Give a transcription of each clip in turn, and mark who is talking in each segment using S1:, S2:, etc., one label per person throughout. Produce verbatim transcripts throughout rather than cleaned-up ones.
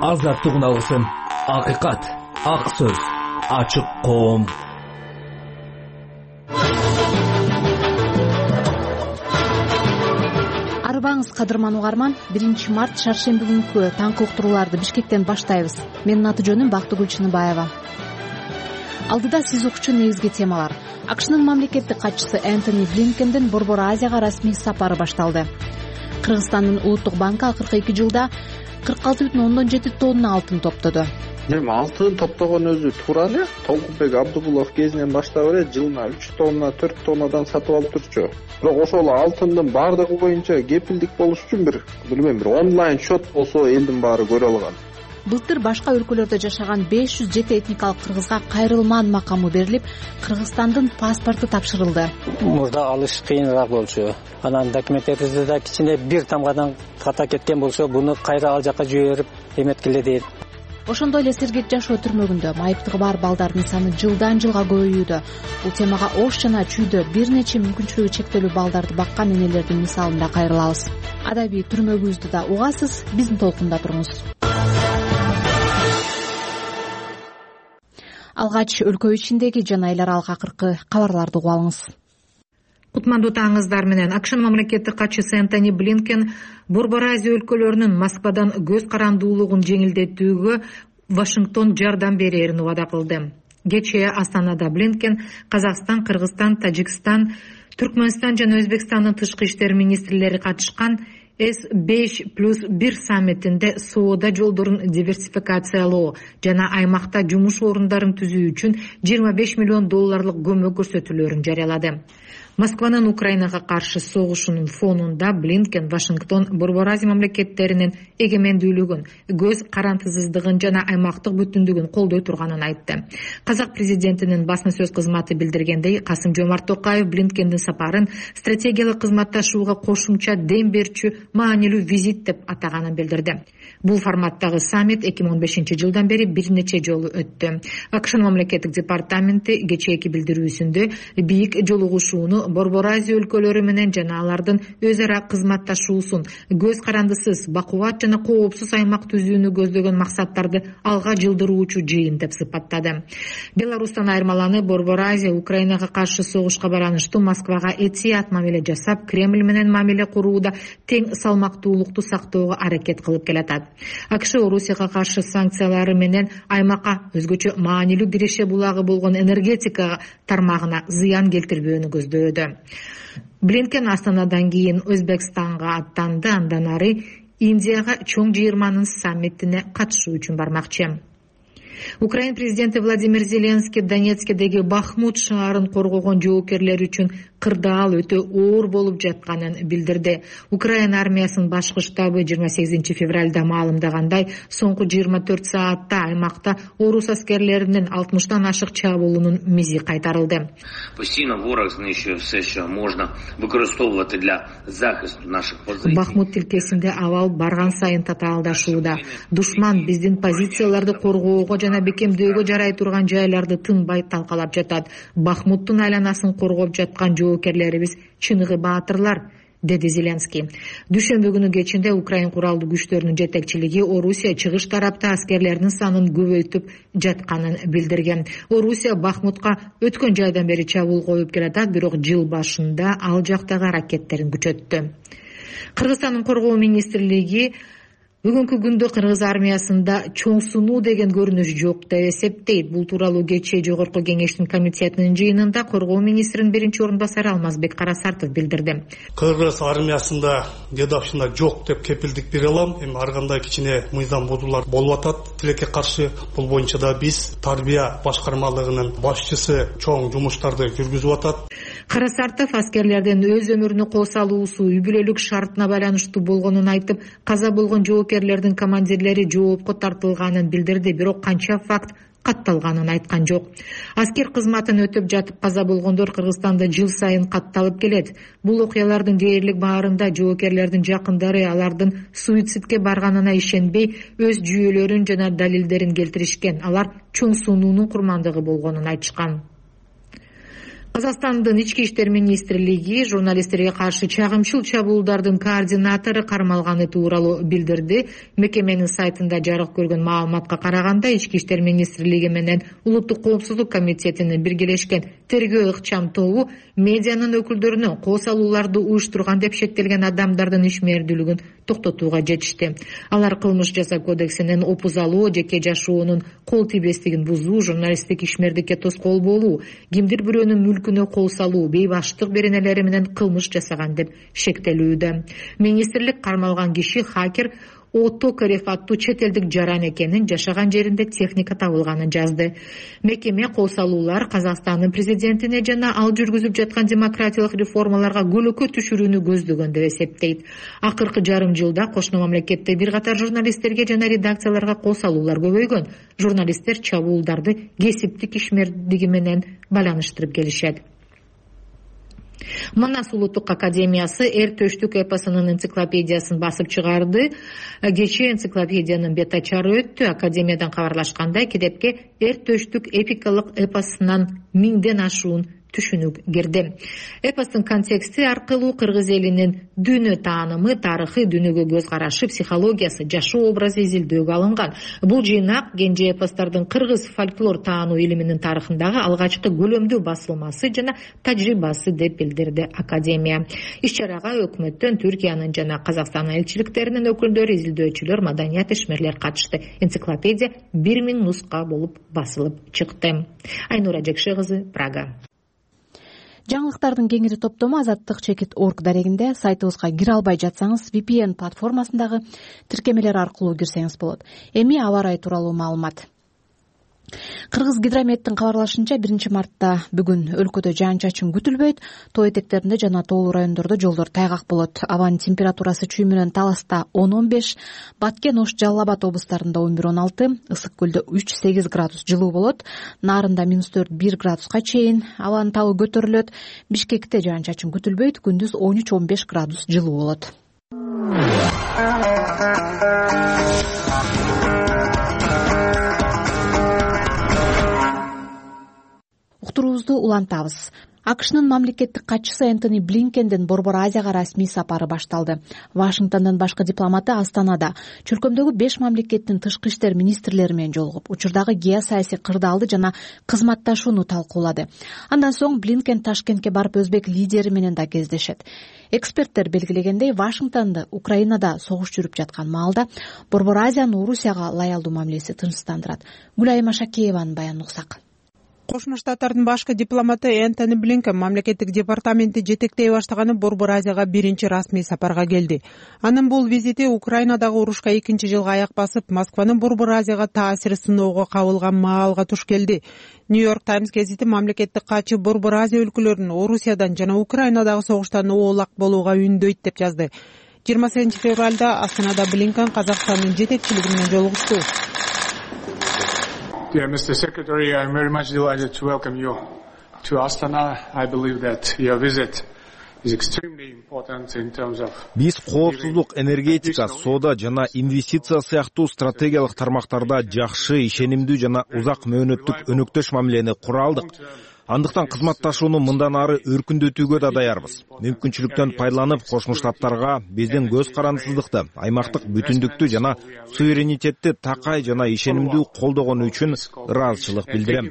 S1: азаттык үналгысын, акыйкат, ак сөз, ачык коом.
S2: Арбаңыз кадырман угарман, биринчи март шаршемби күнкү таңкы уктурууларды Бишкектен баштайбыз. Менин аты жөнүм Бактыгүл Чыныбаева. Алдыда сиз укчу негизги темалар. АКШнын мамлекеттик катчысы Энтони Блинкендин Борбор Азияга расмий сапары башталды. Кыргызстандын улуттук банкы акыркы эки жылда кырк алты бүтүн ондон жети тонна алтын топтоду.
S3: Эми алтын топтогон өзү туура эле. Толкунбек Абдыгулов кезинен баштап эле жылына үч тонна, төрт тоннадан сатып алып турчу. Бирок ошол алтындын баардыгы боюнча кепилдик болуш үчүн бир, билбейм, бир онлайн счет болсо элдин баары көрө алган.
S2: Былтыр башка өлкөлөрдө жашаган беш жүз жети этникалык кыргызга кайрылман макамы берилип, Кыргызстандын паспорту тапшырылды.
S4: Мурда алыш кыйыныраак болчу. Анан документтерибизде да кичине бир тамгадан ката кеткен болсо, буну кайра ал жака жиберип эметкиле дейт.
S2: Ошондой эле Сергек жашоо түрмөгүндө майыптыгы бар балдардын саны жылдан жылга көбөйүүдө. Бул темага Ош жана Чүйдө бир нече мүмкүнчүлүгү чектелүү балдарды баккан энелердин мисалында кайрылабыз. Адабий түрмөгүбүздү да угасыз, биздин толкунда туруңуз. Алгач өлкө ичиндеги жана эл аралык акыркы кабарларды угуп алыңыз.
S5: Кутмандуу таңыңыздар менен. АКШнын мамлекеттик катчысы Энтони Блинкен Борбор Азия өлкөлөрүнүн Москвадан көз карандуулугун жеңилдетүүгө Вашингтон жардам берерин убада кылды. Кечээ Астанада Блинкен Казакстан, Кыргызстан, Тажикстан, Түркмөнстан жана Өзбекстандын тышкы иштер министрлери катышкан эс беш плюс бир саммитинде соода жолдорун диверсификациялоо жана аймакта жумуш орундарын түзүү үчүн жыйырма беш миллион долларлык көмөк көрсөтүүлөрүн жарыялады. Москванын Украинага каршы согушунун фонунда Блинкен Вашингтон Борбор Азия мамлекеттеринин эгемендүүлүгүн, көз карантысыздыгын жана аймактык бүтүндүгүн колдой турганын айтты. Казак президентинин басма сөз кызматы билдиргендей, Касым-Жомарт Токаев Блинкендин сапарын стратегиялык кызматташууга кошумча дем берчү маанилүү визит деп атаганын билдирди. Бул форматтагы саммит эки миң он бешинчи жылдан бери бир нече жолу өттү. АКШнын мамлекеттик департаменти кечээки билдирүүсүндө бийик жолугушууну Борбор Азия өлкөлөрү менен жана алардын өз ара кызматташуусун, көз карандысыз, бакубат жана коопсуз аймак түзүүнү көздөгөн максаттарды алга жылдыруучу жыйын деп сыпаттады. Беларустан айырмаланып, Борбор Азия Украинага каршы согушка бараныштуу Москвага этият мамиле жасап, Кремль менен мамиле курууда тең салмактуулукту сактоого аракет кылып келатат. АКШ Орусияга каршы санкциялары менен аймакка өзгөчө маанилүү киреше булагы болгон энергетика тармагына зыян келтирбөөнү көздөдү. Блинкен Астанадан кийин Өзбекстанга аттанды, андан ары Индияга чоң жыйырманын саммитине катышуу үчүн бармакчы. Украин президенти Владимир Зеленский Донецкдеги Бахмут шаарын коргогон жоокерлер үчүн кырдаал өтө оор болуп жатканын билдирди. Украин армиясынын башкы штабы жыйырма сегизинчи февралда маалымдагандай, соңку жыйырма төрт саатта аймакта орус аскерлеринин алтымыштан ашык чабуулунун мизи кайтарылды.
S6: Постійно ворог знищує все, що можна використовувати для захисту наших позицій.
S5: Бахмут тилкесинде абал барган сайын татаалдашууда. Душман биздин позицияларды коргоого жана бекемдөөгө жарай турган жайларды тынбай талкалап жатат. Бахмуттун айланасын коргоп жаткан жоокерлерибиз чыныгы баатырлар, деди Зеленский. Дүйшөмбү күнү кечинде Украин куралдуу күчтөрүнүн жетекчилиги Орусия чыгыш тарапта аскерлеринин санын көбөйтүп жатканын билдирген. Орусия Бахмутка өткөн жайдан бери чабуул коюп келатат, бирок жыл башында ал жактагы аракеттерин күчөттү. Кыргызстандын коргоо министрлиги бүгүнкү күндө кыргыз армиясында чоң сунуу деген көрүнүш жок деп эсептейт. Бул тууралуу кечээ Жогорку кеңештин комитетинин жыйынында коргоо министринин биринчи орун басары Алмазбек Карасартов билдирди.
S7: Кыргыз армиясында дедовщина жок деп кепилдик бере алам. Эми ар кандай кичине мыйзам бузуулар болуп атат. Тилекке каршы бул боюнча да биз тарбия башкармалыгынын башчысы чоң жумуштарды жүргүзүп атат.
S5: Карасартов аскерлердин өз өмүрүнө кол салуусу үй бүлөлүк шартына байланыштуу болгонун айтып, каза болгон жоокерлердин командирлери жоопко тартылганын билдирди, бирок канча факт катталганын айткан жок. Аскер кызматын өтөп жатып каза болгондор Кыргызстанда жыл сайын катталып келет. Бул окуялардын дээрлик баарында жоокерлердин жакындары алардын суицидке барганына ишенбей, өз жүйөлөрүн жана далилдерин келтиришкен. Алар чоң сунуунун курмандыгы болгонун айтышкан. Казакстандын ички иштер министрлиги журналисттерге каршы чагымчыл чабуулдардын координатору кармалганы тууралуу билдирди. Мекеменин сайтында жарык көргөн маалыматка караганда, ички иштер министрлиги менен улуттук коопсуздук комитетинин биргелешкен тергөө ыкчам тобу медианын өкүлдөрүнө кол салууларды уюштурган деп шектелген адамдардын ишмердүүлүгүн токтотууга жетишти. Алар кылмыш жаза кодексинин опузалоо, жеке жашоонун кол тийбестигин бузуу, журналисттик ишмердикке тоскоол болуу, кимдир бирөөнүн мүлкүнө кол салуу, бейбаштык беренелери менен кылмыш жасаган деп шектелүүдө. Министрлик кармалган киши хакер Отокарев аттуу чет элдик жаран экенин, жашаган жеринде техника табылганын жазды. Мекеме кол салуулар Казакстандын президентине жана ал жүргүзүп жаткан демократиялык реформаларга көлөкө түшүрүүнү көздөгөн деп эсептейт. Акыркы жарым жылда кошмо мамлекетте бир катар журналисттерге жана редакцияларга кол салуулар көбөйгөн. Журналисттер чабуулдарды кесиптик ишмердиги менен байланыштырып келишет. Манас улуттук академиясы эр төштүк эпосунун энциклопедиясын басып чыгарды. Кечээ энциклопедиянын бет ачары өттү. Академиядан кабарлашкандай, китепке эр төштүк эпикалык эпосунан миңден ашуун түшүнүк кирди. Эпостун контексти аркылуу кыргыз элинин дүйнө таанымы, тарыхы, дүйнөгө көз карашы, психологиясы, жашоо образы изилдөөгө алынган. Бул жыйнак кенже эпостардын кыргыз фольклор таануу илиминин тарыхындагы алгачкы көлөмдүү басылмасы жана тажрыйбасы деп билдирди академия. Иш-чарага өкмөттөн, Түркиянын жана Казакстан элчиликтеринин өкүлдөрү, изилдөөчүлөр, маданият ишмерлер катышты. Энциклопедия бир миң нуска болуп басылып чыкты. Айнура Жекше кызы, Прага.
S2: Жаңылыктардын кеңири топтому азаттык чекит точка орг дарегинде, сайтыбызга кире албай жатсаңыз ви пи эн платформасындагы тиркемелер аркылуу кирсеңиз болот. Эми аба ырайы тууралуу маалымат. Кыргыз гидрометтин кабарлашынча, биринчи мартта бүгүн өлкөдө жаан-чачын күтүлбөйт. Тоо этектеринде жана тоолуу райондордо жолдор тайгак болот. Абанын температурасы чүй менен Таласта он он беш, Баткен, Ош, Жалал Абад облустарында он бир он алты, Ысык көлдө үч сегиз градус жылуу болот. Нарында минус төрт бир градуска чейин абанын табы көтөрүлөт. Бишкекте жаан-чачын күтүлбөйт, күндүз он үч он беш градус жылуу болот. Уктуруубузду улантабыз. АКШнын мамлекеттик катчысы Энтони Блинкендин Борбор Азияга расмий сапары башталды. Вашингтондон башка дипломаты Астанада чөлкөмдөгү беш мамлекеттин тышкы иштер министрлери менен жолугуп, учурдагы геосаясий кырдаалды жана кызматташууну талкуулады. Андан соң Блинкен Ташкентке барып өзбек лидери менен да кездешет. Эксперттер белгилегендей, Вашингтонду Украинада согуш жүрүп жаткан маалда Борбор Азиянын Орусияга лаялдуу мамилеси тынчсыздандырат. Гүлайым Ашакееванын баянын уксак.
S8: Кошмо Штаттардын башкы дипломаты Энтони Блинкен мамлекеттик департаменти жетектей баштаганы Борбор Азияга биринчи расмий сапарга келди. Анын бул визити Украинадагы урушка экинчи жылга аяк басып, Москванын Борбор Азияга таасири сыноого кабылган маалга туш келди. Нью-Йорк Таймс гезити мамлекеттик катчы Борбор Азия өлкөлөрүн Орусиядан жана Украинадагы согуштан оолак болууга үндөйт деп жазды. жыйырма сегизинчи февралда Астанада Блинкен Казакстандын жетекчилиги менен жолугушту.
S9: Dear Mister Secretary, I am very much delighted to welcome you to Astana. I believe that your visit is extremely important in terms of...
S10: Биз коопсуздук, энергетика, соода жана инвестиция сыяктуу стратегиялык тармактарда жакшы, ишенимдүү жана узак мөөнөттүк өнөктөш мамилени кура алдык. Андыктан кызматташууну мындан ары өркүндөтүүгө да даярбыз. Мүмкүнчүлүктөн пайдаланып, Кошмо Штаттарга биздин көз карандысыздыкты, аймактык бүтүндүктү жана суверенитетти такай жана ишенимдүү колдогону үчүн ыраазычылык билдирем.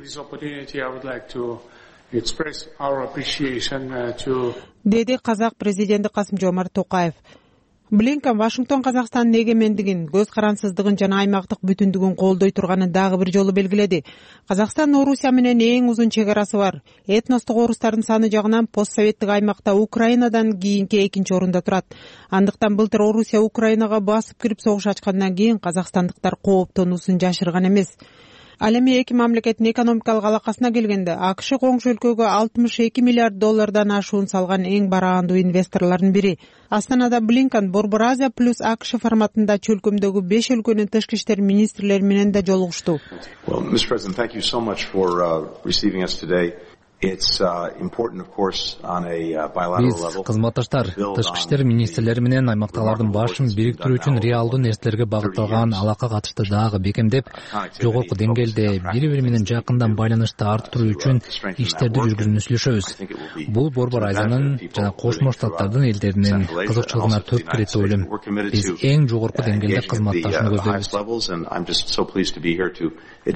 S8: Деди казак президенти Касым-Жомарт Токаев. Блинкен Вашингтон Казакстандын эгемендигин, көз карансыздыгын жана аймактык бүтүндүгүн колдой турганын дагы бир жолу белгиледи. Казакстан Орусия менен эң узун чек арасы бар. Этностук орустардын саны жагынан постсоветтик аймакта Украинадан кийинки экинчи орунда турат. Андыктан былтыр Орусия Украинага басып кирип согуш ачкандан кийин казакстандыктар кооптонуусун жашырган эмес. Ал эми эки мамлекеттин экономикалык алакасына келгенде, АКШ коңшу өлкөгө алтымыш эки миллиард доллардан ашуун салган эң бараандуу инвесторлордун бири. Астанада Блинкен Борбор Азия плюс АКШ форматында чөлкөмдөгү беш өлкөнүн тышкы иштер министрлери менен да жолугушту.
S11: Биз кызматташтар тышкы иштер министрлери менен аймактагылардын башын бириктирүү үчүн реалдуу нерселерге багытталган алака катышты дагы бекемдеп, жогорку деңгээлде бири бири менен жакындан байланышты арттыруу үчүн иштерди жүргүзүүнү сүйлөшөбүз. Бул Борбор Азиянын жана Кошмо Штаттардын элдеринин кызыкчылыгына төп кирет деп ойлойм. Биз эң жогорку деңгээлде кызматташууну көздөйбүз.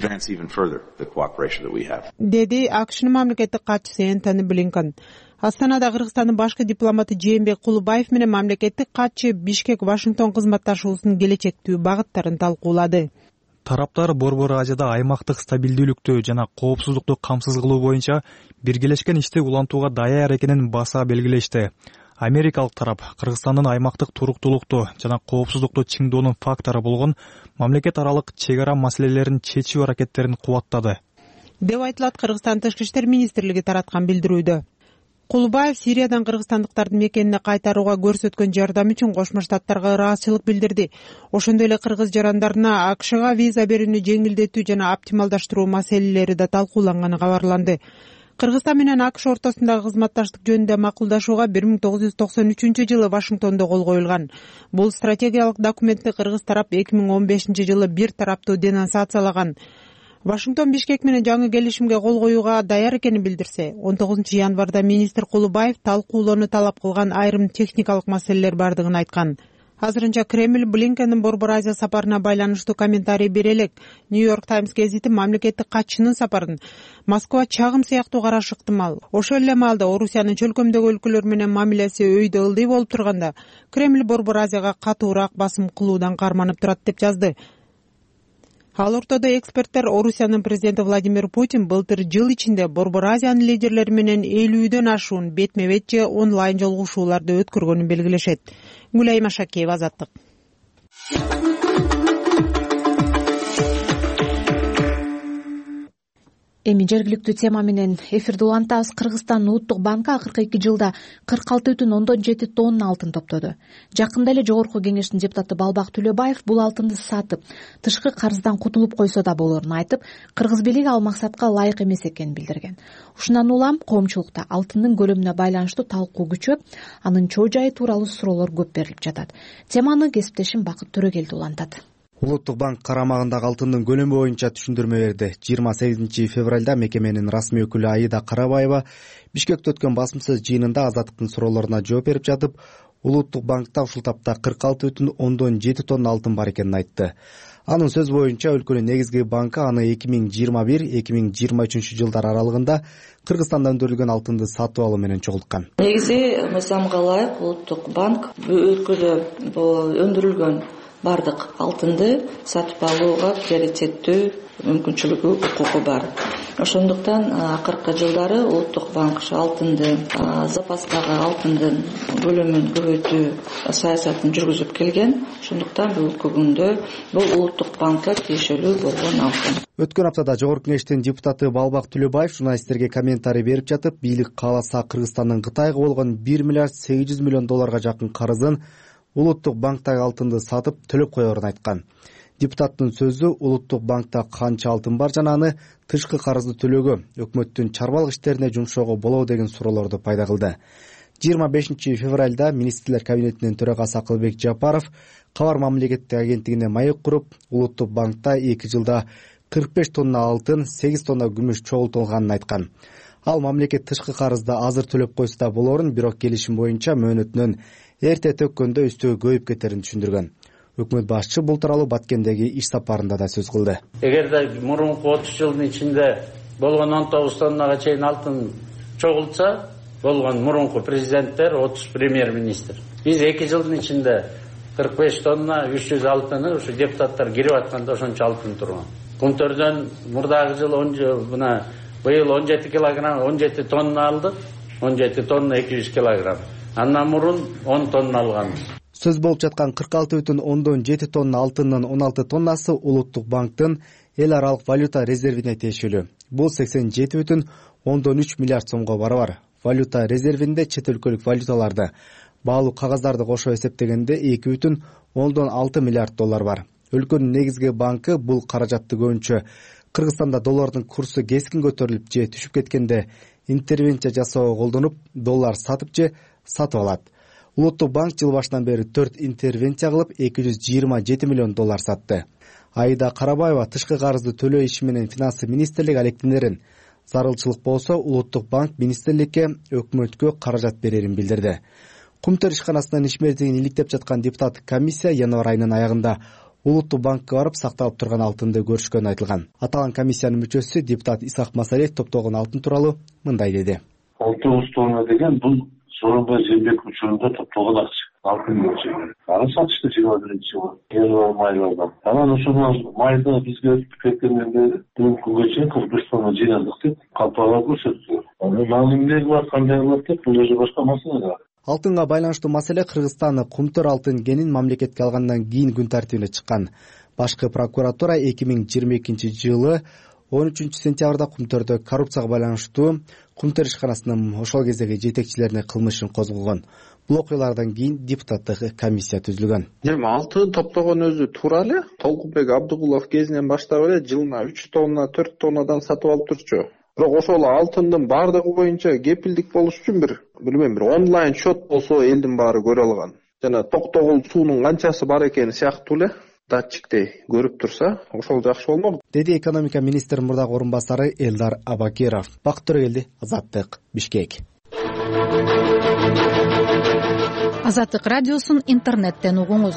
S8: Деди АКШнын мамлекеттик катчысы Энтони Блинкен. Астанада Кыргызстандын башкы дипломаты Жээнбек Кулубаев менен мамлекеттик катчы Бишкек-Вашингтон кызматташуусунун келечектүү багыттарын талкуулады.
S12: Тараптар Борбор Азияда аймактык стабилдүүлүктү жана коопсуздукту камсыз кылуу боюнча биргелешкен ишти улантууга даяр экенин баса белгилешти. Америкалык тарап Кыргызстандын аймактык туруктуулукту жана коопсуздукту чыңдоонун фактору болгон мамлекет аралык чек ара маселелерин чечүү аракеттерин кубаттады
S8: деп айтылат Кыргызстан Тышкы иштер министрлиги тараткан билдирүүдө. Кулубаев Сириядан кыргызстандыктардын мекенине кайтарууга көрсөткөн жардам үчүн Кошмо Штаттарга ыраазычылык билдирди. Ошондой эле кыргыз жарандарына АКШга виза берүүнү жеңилдетүү жана оптималдаштыруу маселелери да талкууланганы кабарланды. Кыргызстан менен АКШ ортосундагы кызматташтык жөнүндө макулдашууга бир миң тогуз жүз токсон үчүнчү жылы Вашингтондо кол коюлган. Бул стратегиялык документти кыргыз тарап эки миң он бешинчи жылы бир тараптуу денонсациялаган. Вашингтон Бишкек менен жаңы келишимге кол коюуга даяр экенин билдирсе, он тогузунчу январда министр Кулубаев талкуулоону талап кылган айрым техникалык маселелер бардыгын айткан. Азырынча Кремль Блинкендин Борбор Азия сапарына байланыштуу комментарий бере элек. Нью-Йорк Таймс гезити мамлекеттик катчынын сапарын Москва чагым сыяктуу карашы ыктымал. Ошол эле маалда Орусиянын чөлкөмдөгү өлкөлөр менен мамилеси өйдө ылдый болуп турганда, Кремль Борбор Азияга катуураак басым кылуудан карманып турат деп жазды. Ал ортодо эксперттер Орусиянын президенти Владимир Путин былтыр жыл ичинде Борбор Азиянын лидерлери менен элүүдөн ашуун бетме-бет же онлайн жолугушууларды өткөргөнүн белгилешет. Гүлай Машакеева, Азаттык.
S2: Эми жергиликтүү тема менен эфирди улантабыз. Кыргызстандын Улуттук банкы акыркы эки жылда кырк алты бүтүн ондон жети тонна алтын топтоду. Жакында эле Жогорку Кеңештин депутаты Балбак Төлөбаев бул алтынды сатып, тышкы карыздан кутулуп койсо да болорун айтып, кыргыз бийлиги ал максатка ылайык эмес экенин билдирген. Ушундан улам коомчулукта алтындын көлөмүнө байланыштуу талкуу күчөп, анын чоо жайы тууралуу суроолор көп берилип жатат. Теманы кесиптешим Бакыт Төрөгелди улантат.
S13: Улуттук банк карамагындагы алтындын көлөмү боюнча түшүндүрмө берди. жыйырма сегизинчи февралда мекеменин расмий өкүлү Аида Карабаева Бишкекте өткөн басымсыз жыйынында Азаттыктын суроолоруна жооп берип жатып, Улуттук банкта ушул тапта кырк алты бүтүн ондон жети тонна алтын бар экенин айтты. Анын сөзү боюнча өлкөнүн негизги банкы аны эки миң жыйырма бир эки миң жыйырма үчүнчү жылдар аралыгында Кыргызстанда өндүрүлгөн алтынды сатып алуу менен чогулткан.
S14: Негизи мыйзамга ылайык Улуттук банк өлкөдө өндүрүлгөн бардык алтынды сатып алууга приоритеттүү мүмкүнчүлүгү, укугу бар. Ошондуктан акыркы жылдары Улуттук банк алтынды, запастагы алтындын көлөмүн көбөйтүү саясатын жүргүзүп келген. Ошондуктан бүгүнкү күндө бул Улуттук банкка тиешелүү болгон алтын.
S13: Өткөн аптада Жогорку Кеңештин депутаты Балбак Төлөбаев журналисттерге комментарий берип жатып, бийлик кааласа Кыргызстандын Кытайга болгон бир миллиард сегиз жүз миллион долларга жакын карызын Улуттук банктагы алтынды сатып төлөп коерун айткан. Депутаттын сөзү Улуттук банкта канча алтын бар жана аны тышкы карызды төлөөгө, өкмөттүн чарбалык иштерине жумшоого болобу деген суроолорду пайда кылды. жыйырма бешинчи февралда министрлер кабинетинин төрагасы Акылбек Жапаров Кабар мамлекеттик агенттигине маек куруп, Улуттук банкта эки жылда кырк беш тонна алтын, сегиз тонна күмүш чогултулганын айткан. Ал мамлекет тышкы карызды азыр төлөп койсо да болорун, бирок келишим боюнча мөөнөтүнөн эрте төккөндө үстөгө көйүп кетерин түшүндүргөн. Өкмөт башчы бул тууралуу Баткендеги иш сапарында да сөз кылды.
S15: Эгерде мурунку отуз жылдын ичинде болгон он тогуз тоннага чейин алтын чогултса, болгон мурунку президенттер, отуз премьер-министр. Биз эки жылдын ичинде кырк беш тонна, үч жүз алтыны ушу депутаттар кирип атканда ошончо алтын турган. Кунтөрдөн мурдагы жыл мына быйыл он жети килограмм, он жети тонна алдык, он жети тонна эки жүз килограмм. Андан мурун он тонна алганбыз.
S13: Сөз болуп жаткан кырк алты бүтүн ондон жети тонна алтындын он алты тоннасы Улуттук банктын эл аралык валюта резервине тиешелүү. Бул сексен жети бүтүн ондон үч миллиард сомго барабар. Валюта резервинде чет өлкөлүк валюталарды, баалуу кагаздарды кошо эсептегенде эки бүтүн ондон алты миллиард доллар бар. Өлкөнүн негизги банкы бул каражатты көбүнчө Кыргызстанда доллардын курсу кескин көтөрүлүп же түшүп кеткенде интервенция жасоого колдонуп доллар сатып же сатып алат. Улуттук банк жыл башынан бери төрт интервенция кылып эки жүз жыйырма жети миллион доллар сатты. Аида Карабаева тышкы карызды төлөө иши менен финансы министрлиги алектенерин. Зарылчылык болсо Улуттук банк министрликке өкмөткө каражат берерин билдирди. Кумтөр ишканасынын иш мерзигин иликтеп жаткан депутаттык комиссия январь айынын аягында Улуттук банкка барып сакталып турган алтынды көрүшкөнү айтылган. Аталган комиссиянын мүчөсү депутат Исак Масалиев топтогон алтын тууралуу мындай деди.
S16: он тогуз тонна деген бул Сооронбай Жээнбеков учурунда топтолгон акча алтын мөлчөрү. Аны сатышты жыйырма биринчи жылы январь майларда. Анан ошондон майда бизге өтүп кеткенден бери бүгүнкү күнгө чейин кырк беш тонна жыйнадык деп калпага көрсөттү. Анын эмнеги бар, кандай кылат деп бул өзү башка маселе да.
S13: Алтынга байланыштуу маселе Кыргызстан кумтөр алтын кенин мамлекетке алгандан кийин күн тартибине чыккан. Башкы прокуратура эки миң жыйырма экинчи жылы он үчүнчү сентябрда Кумтөрдө коррупцияга байланыштуу Кумтөр ишканасынын ошол кездеги жетекчилерине кылмышын козгогон. Бул окуялардан кийин депутаттык комиссия түзүлгөн.
S3: Эми алтын топтогон өзү туура эле. Толкунбек Абдыгулов кезинен баштап эле жылына үч тонна, төрт тоннадан сатып алып турчу. Бирок ошол алтындын баардыгы боюнча кепилдик болуш үчүн бир, билбейм, бир онлайн счет болсо элдин баары көрө алган. Жана токтогул суунун канчасы бар экени сыяктуу эле датчиктей көрүп турса, ошол жакшы болмок,
S13: деди экономика министринин мурдагы орун басары Элдар Абакиров. Бакыт Төрөгелди, Азаттык, Бишкек.
S2: Азаттык радиосун интернеттен угуңуз.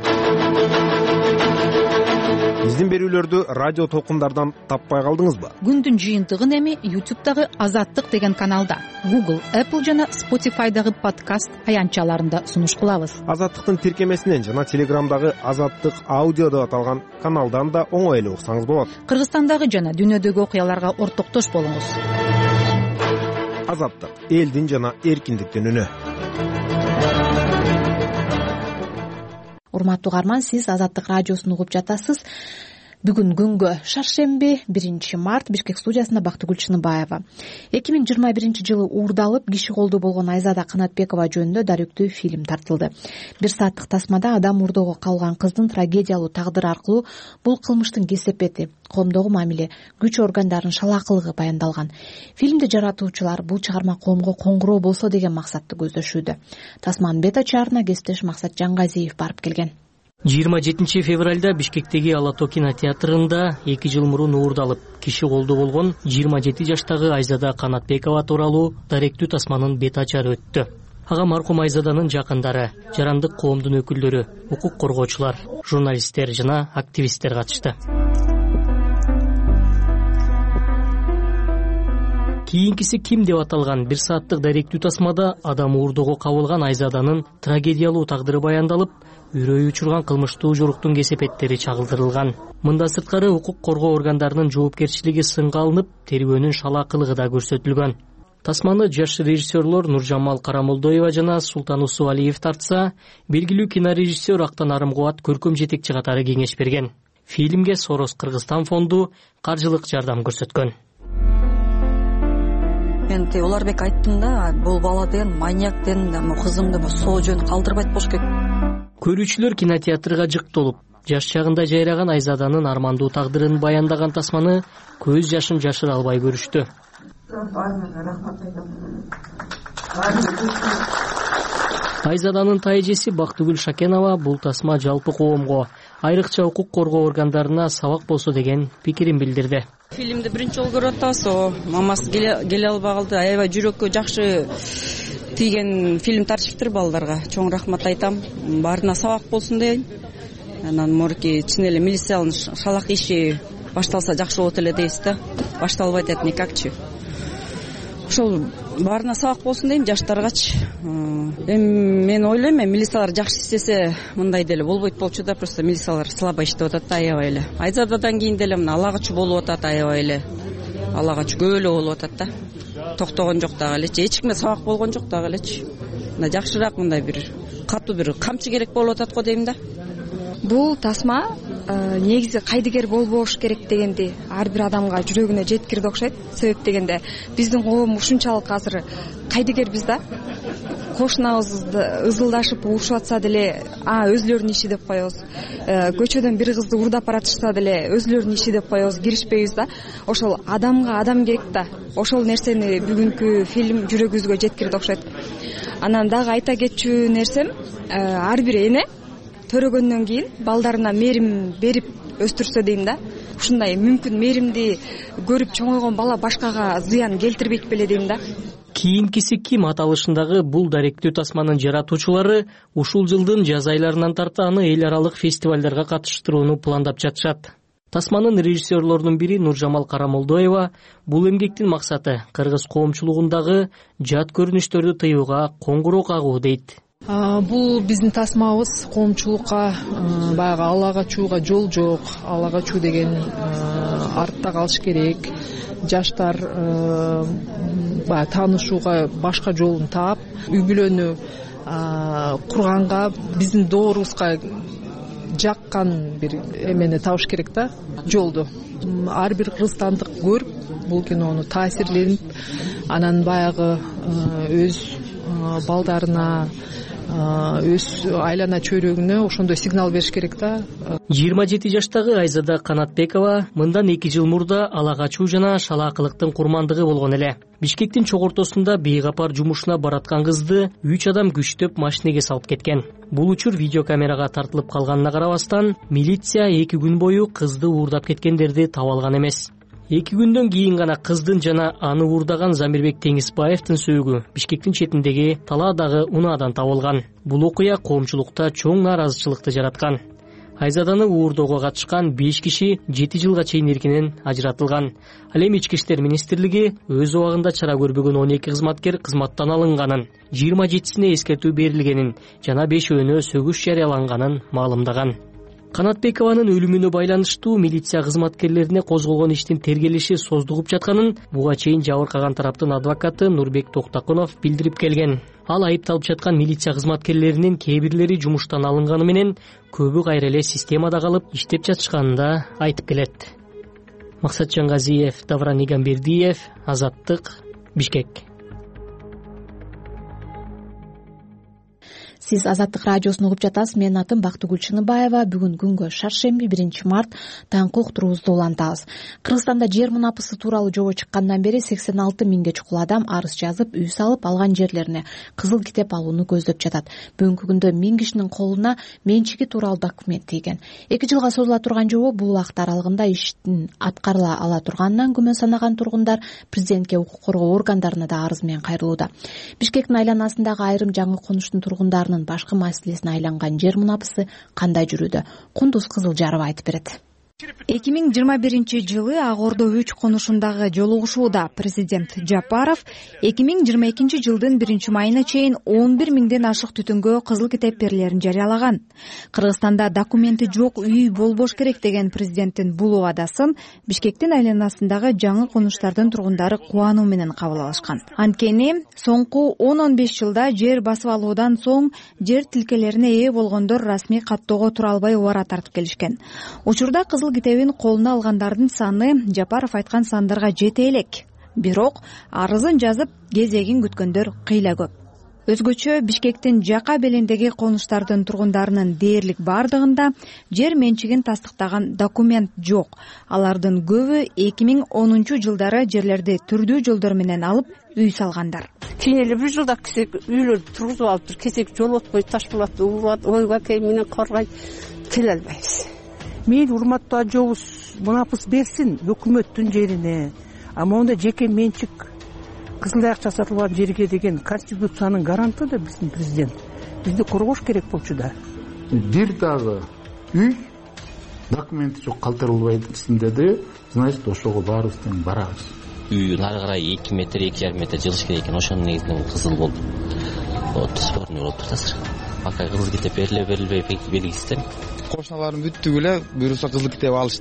S10: Биздин берүүлөрдү радио толкундардан таппай калдыңызбы?
S2: Күндүн жыйынтыгын эми YouTube'дагы Азаттык деген каналда, Google, Apple жана Spotify'дагы подкаст аянтчаларында сунуш кылабыз.
S10: Азаттыктын тиркемесинен жана Телеграмдагы Азаттык аудио деп аталган каналдан да оңой эле уксаңыз болот.
S2: Кыргызстандагы жана дүйнөдөгү окуяларга ортоктош болуңуз.
S10: Азаттык, элдин жана эркиндиктин үнү.
S2: Урматтуу угарман, сиз Азаттык радиосун угуп жатасыз. Бүгүн күнгө шаршемби, биринчи март, Бишкек студиясында Бактыгүл Чыныбаева. эки миң жыйырма биринчи жылы уурдалып, киши колдуу болгон Айзада Канатбекова жөнүндө даректүү фильм тартылды. Бир сааттык тасмада адам мурдоого калган кыздын трагедиялуу тагдыры аркылуу бул кылмыштын кесепети, коомдогу мамиле, күч органдарынын шалаакылыгы баяндалган. Фильмди жаратуучулар бул чыгарма коомго коңгуроо болсо деген максатты көздөшүүдө. Тасманын бет ачаарына кесиптеш Максат Жаңгазиев барып келген.
S17: жыйырма жетинчи февралда Бишкектеги Алато кинотеатрында эки жыл мурун уурдалып, киши колдуу болгон жыйырма жети жаштагы Айзада Канатбекова тууралуу даректүү тасманын бет ачары өттү. Ага маркум Айзаданын жакындары, жарандык коомдун өкүлдөрү, укук коргоочулар, журналисттер жана активисттер катышты. Кийинкиси ким деп аталган бир сааттык даректүү тасмада адам уурдоого кабылган Айзаданын трагедиялуу тагдыры баяндалып, үрөй учурган кылмыштуу жоруктун кесепеттери чагылдырылган. Мында сырткары укук коргоо органдарынын жоопкерчилиги сынга алынып, тербөөнүн шалаакылыгы да көрсөтүлгөн. Тасманы жаш режиссерлор Нуржамал Карамолдоева жана Султан Усубалиев тартса, белгилүү кинорежиссер Актан Арымкубат көркөм жетекчи катары кеңеш берген. Фильмге Сорос Кыргызстан фонду каржылык жардам көрсөткөн.
S18: Мен Уларбек айттым да, бул бала деген маньяк деген, кызымды соо жөн калтырбайт болуш керек.
S17: Көрүүчүлөр кинотеатрга жык толуп, жаш чагында жайраган Айзаданын армандуу тагдырын баяндаган тасманы көз жашын жашыра албай көрүштү. Айзаданын тайжеси Бактыгүл Шакенова бул тасма жалпы коомго, айрыкча укук коргоо органдарына сабак болсо деген пикирин билдирди.
S18: Фильмди биринчи жолу көрүп атабыз, мамасы келе албай калды, аябай жүрөккө жакшы тийген фильм тартиптир балдарга. Чоң рахмат айтам. Баарына сабак болсун дейм. Анан морки чын эле милициянын шалак иши башталса жакшы болот эле дейбиз да. Башталбайт эт никакчы. Ошол баарына сабак болсун дейм жаштаргачы. Эми мен ойлойм, милициялар жакшы иштесе мындай деле болбойт болчу да, просто милициялар слабо иштеп атат да аябай эле. Айзададан кийин деле мына алагачы болуп атат аябай эле. Алагачы көп эле болуп атат да. Токтогон жок дагы элечи, эч кимге сабак болгон жок дагы элечи. Мына жакшыраак мындай бир катуу бир камчы керек болуп атат го дейм да.
S19: Бул тасма негизи кайдыгер болбош керек дегенди ар бир адамга жүрөгүнө жеткирди окшойт. Себеп дегенде биздин коом ушунчалык азыр кайдыгербиз да. кошунабызды ызылдашып урушуп атса деле а өзүлөрүнүн иши деп коебуз, көчөдөн бир кызды уурдап баратышса деле өзүлөрүнүн иши деп коебуз, киришпейбиз да. Ошол адамга адам керек да. Ошол нерсени бүгүнкү фильм жүрөгүбүзгө жеткирди окшойт. Анан дагы айта кетчү нерсем, ар бир эне төрөгөндөн кийин балдарына мээрим берип өстүрсө дейм да. Ушундай мүмкүн мээримди көрүп чоңойгон бала башкага зыян келтирбейт беле дейм да.
S17: Кийинкиси ким аталышындагы бул даректүү тасманын жаратуучулары ушул жылдын жаз айларынан тарта аны эл аралык фестивалдарга катыштырууну пландап жатышат. Тасманын режиссерлорунун бири Нуржамал Карамолдоева бул эмгектин максаты кыргыз коомчулугундагы жат көрүнүштөрдү тыюуга коңгуроо кагуу дейт.
S20: Бул биздин тасмабыз коомчулукка баягы ала качууга жол жок, ала качуу деген артта калыш керек. Жаштар баягы таанышууга башка жолун таап, үй бүлөнү курганга биздин доорубузга жаккан бир эмени табыш керек да, жолду. Ар бир кыргызстандык көрүп, бул кинону таасирленип, анан баягы өз балдарына, өз айлана чөйрөгүнө ошондой сигнал бериш керек да.
S17: жыйырма жети жаштагы Айзада Канатбекова мындан эки жыл мурда ала качуу жана шалаакылыктын курмандыгы болгон эле. Бишкектин чогортосунда бейгапар жумушуна бараткан кызды үч адам күчтөп машинеге салып кеткен. Бул учур видеокамерага тартылып калганына карабастан, милиция эки күн бою кызды уурдап кеткендерди таба алган эмес. Эки күндөн кийин гана кыздын жана аны уурдаган Замирбек Теңизбаевдин сөөгү Бишкектин четиндеги Талаадагы унаадан табылган. Бул окуя коомчулукта чоң нааразычылыкты жараткан. Айзаданы уурдоого катышкан беш киши жети жылга чейин эркинен ажыратылган. Ал эми Ички иштер министрлиги өз убагында чара көрбөгөн он эки кызматкер кызматтан алынганын, жыйырма жетисине эскертүү берилгенин жана бешөөнө сөгүш жарыяланганын маалымдаган. Канатбекованын өлүмүнө байланыштуу милиция кызматкерлерине козголгон иштин тергелиши создугуп жатканын буга чейин жабыркаган тараптын адвокаты Нурбек Токтакунов билдирип келген. Ал айыпталып жаткан милиция кызматкерлеринин кээ бирлери жумуштан алынганы менен көбү кайра эле системада калып иштеп жатышканын да айтып келет. Максатжан Газиев, Давран Игамбердиев, Азаттык, Бишкек.
S2: Сиз Азаттык радиосун угуп жатасыз. Менин атым Бактыгүл Чыныбаева. Бүгүн күнгө шаршемби биринчи март таңкы уктуруубузду улантабыз. Кыргызстанда жер мунапысы тууралуу жобо чыккандан бери сексен алты миңге чукул адам арыз жазып, үй салып, алган жерлерине кызыл китеп алууну көздөп жатат. Бүгүнкү күндө миң кишинин колуна менчиги тууралуу документ тийген. эки жылга созула турган жобо бул убакыт аралыгында иштин аткарыла ала турганынан күмөн санаган тургундар президентке укук коргоо органдарына да арыз менен кайрылууда. Бишкектин айланасындагы айрым жаңы конуштун тургундарынын башкы маселесине айланган жер мунапысы кандай жүрүүдө? Кундуз Кызылжарова айтып берет.
S19: эки миң жыйырма биринчи жылы Ак Ордо үч конушундагы жолугушууда президент Жапаров эки миң жыйырма экинчи жылдын биринчи майына чейин он бир миңден ашык түтүнгө кызыл китеп берилерин жарыялаган. Кыргызстанда документи жок үй болбош керек деген президенттин бул убадасын Бишкектин айланасындагы жаңы конуштардын тургундары кубануу менен кабыл алышкан. Анткени соңку он он беш жылда жер басып алуудан соң жер тилкелерине ээ болгондор расмий каттоого тура албай убара тартып келишкен. Учурда кызыл китебин колуна алгандардын саны Жапаров айткан сандарга жете элек. Бирок арызын жазып кезегин күткөндөр кыйла көп. Өзгөчө Бишкектин жака белиндеги конуштардын тургундарынын дээрлик бардыгында жер менчигин тастыктаган документ жок. Алардын көбү эки миң онунчу жылдары жерлерди түрдүү жолдор менен алып үй салгандар.
S21: Кийин эле бир жылда кесек үйлөрдү тургузуп алыптыр. Кесек жол отпой Ташпулатты урат, ойга кей менен коргойт. Келе албайбыз. Мейли урматтуу ажообуз мунапыс берсин өкмөттүн жерине. А монда жеке менчик кызыл аяк жасатылган жерге деген конституциянын гаранты да биздин президент. Бизди коргош керек болчу да.
S22: Бир дагы үй документи жок калтырылбайсың деди. Значит, ошого баарыбыз тең барабыз.
S23: Үй нары карай эки метр, эки жарым метр жылыш керек экен. Ошонун негизинен кызыл болду. Вот спорный болуп турасыздар. Пока кызыл китеп бериле берилбей белгисиз.
S24: Кошуналарым бүттүгү эле буюрса кызыл китеп алышты.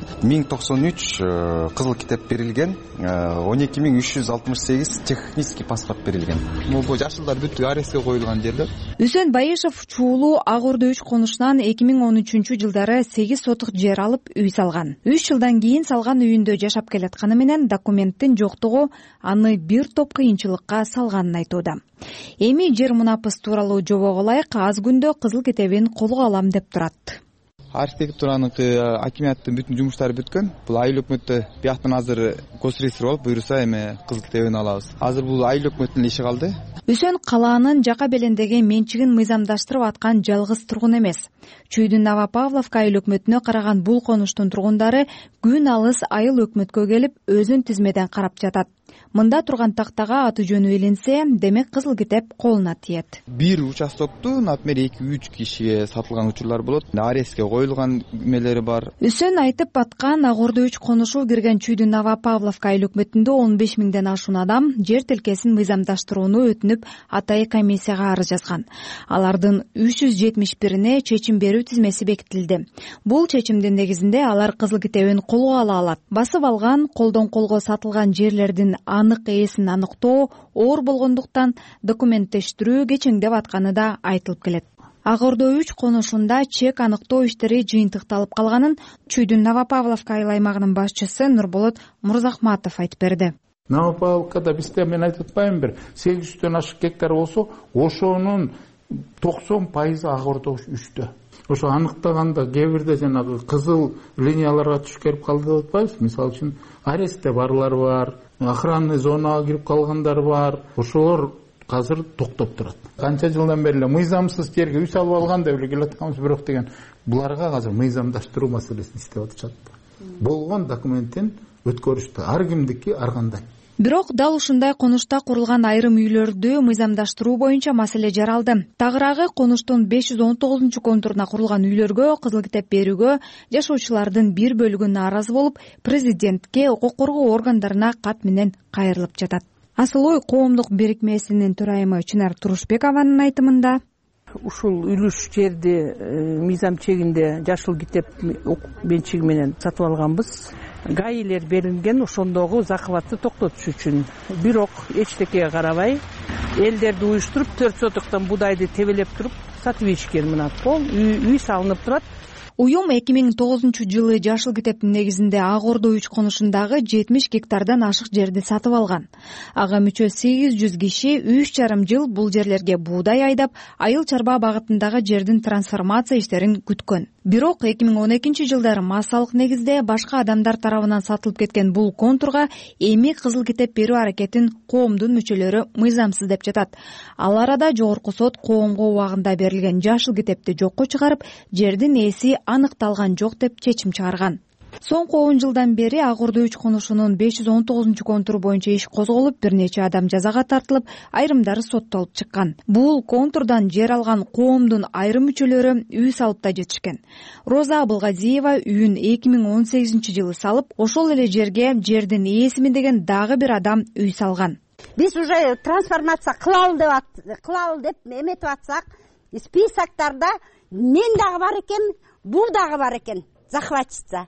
S1: миң токсон үч кызыл китеп берилген, он эки миң үч жүз алтымыш сегиз технический паспорт берилген. Могу жашылдар бүт арестке коюлган жерлер.
S19: Үсөн Байышев чуулуу Ак Ордо үч конушунан эки миң он үчүнчү жылдары сегиз сотук жер алып үй салган. үч жылдан кийин салган үйүндө жашап келатканы менен документтин жоктугу аны бир топ кыйынчылыкка салганын айтууда. Эми жер мунапыс тууралуу жобого ылайык аз күндө кызыл китебин колго алам деп турат.
S1: Архитектураныкы, акиматтын бүтүн жумуштары бүткөн. Бул айыл өкмөттө бияктан азыр госреестр болуп буйруса эми кызыл китебин алабыз. Азыр бул айыл өкмөттүн иши калды.
S19: Үсөн калаанын жака белендеги менчигин мыйзамдаштырып аткан жалгыз тургун эмес. Чүйдүн Новопавловка айыл өкмөтүнө караган бул конуштун тургундары күн алыс айыл өкмөткө келип өзүн тизмеден карап жатат. Мында турган тактага аты жөнү илинсе, демек кызыл китеп колуна тиет.
S1: Бир участокту, например, эки үч кишиге сатылган учурлар болот. Арестке коюлган мелери бар.
S19: Үсөн айтып аткан Ак Ордо үч конушу кирген Чүйдүн Новопавловка айыл өкмөтүндө он беш миңден ашуун адам жер тилкесин мыйзамдаштырууну өтүнүп атайын комиссияга арыз жазган. Алардын үч жүз жетимиш бирине чечим берүү тизмеси бекитилди. Бул чечимдин негизинде алар кызыл китебин колго ала алат. Басып алган, колдон колго сатылган жерлердин анык ээсин аныктоо оор болгондуктан документтештирүү кечеңдеп атканы да айтылып келет. Ак Ордо үч конушунда чек аныктоо иштери жыйынтыкталып калганын Чүйдүн Новопавловка айыл аймагынын башчысы Нурболот Мурзахматов айтып берди.
S22: Новопавловкада бизде мен айтып атпаймынбы, бир сегиз жүздөн ашык гектар болсо, ошонун токсон пайызы Ак Ордо үчтө. Ошо аныктаганда кээ бирде жанагы кызыл линияларга түшүп келип калды деп атпайбыз. Мисалы үчүн арестте барлар бар, охранный зонага кирип калгандар бар. Ошолор азыр токтоп турат. Канча жылдан бери эле мыйзамсыз жерге үй салып алган деп эле келатканбыз, бирок деген буларга азыр мыйзамдаштыруу маселесин иштеп атышат. Болгон документтин өткөрүштү. Ар кимдики ар кандай.
S19: Бирок дал ушундай конушта курулган айрым үйлөрдү мыйзамдаштыруу боюнча маселе жаралды. Тагыраагы конуштун беш жүз он тогузунчу контуруна курулган үйлөргө кызыл китеп берүүгө жашоочулардын бир бөлүгү нааразы болуп, президентке, укук коргоо органдарына кат менен кайрылып жатат. Асыл ой коомдук бирикмесинин төрайымы Чынар Турушбекованын айтымында,
S21: ушул үлүш жерди мыйзам чегинде жашыл китеп менчиги менен сатып алганбыз. Гаилер берилген, ошондогу захватты токтотуш үчүн. Бирок эчтекеге карабай, элдерди уюштуруп, төрт сотуктан будайды тебелеп туруп сатып ичкен. Мына пол үй салынып турат.
S19: Уюм эки миң тогузунчу жылы жашыл китептин негизинде Ак Ордо үч конушундагы жетимиш гектардан ашык жерди сатып алган. Ага мүчө сегиз жүз киши үч жарым жыл бул жерлерге буудай айдап, айыл чарба багытындагы жердин трансформация иштерин күткөн. Бирок эки миң он экинчи жылдары массалык негизде башка адамдар тарабынан сатылып кеткен бул контурга эми кызыл китеп берүү аракетин коомдун мүчөлөрү мыйзамсыз деп жатат. Ал арада жогорку сот коомго убагында берилген жашыл китепти жокко чыгарып, жердин ээси аныкталган жок деп чечим чыгарган. Соңку он жылдан бери Ак Ордо үч конушунун беш жүз он тогузунчу контуру боюнча иш козголуп, бир нече адам жазага тартылып, айрымдары соттолуп чыккан. Бул контурдан жер алган коомдун айрым мүчөлөрү үй салып да жетишкен. Роза Абылгазиева үйүн эки миң он сегизинчи жылы салып, ошол эле жерге жердин ээсими деген дагы бир адам үй салган.
S4: Биз уже трансформация кылалы деп кылалы деп эметип атсак, списоктарда мен дагы бар экен, бул дагы бар экен, захватчица.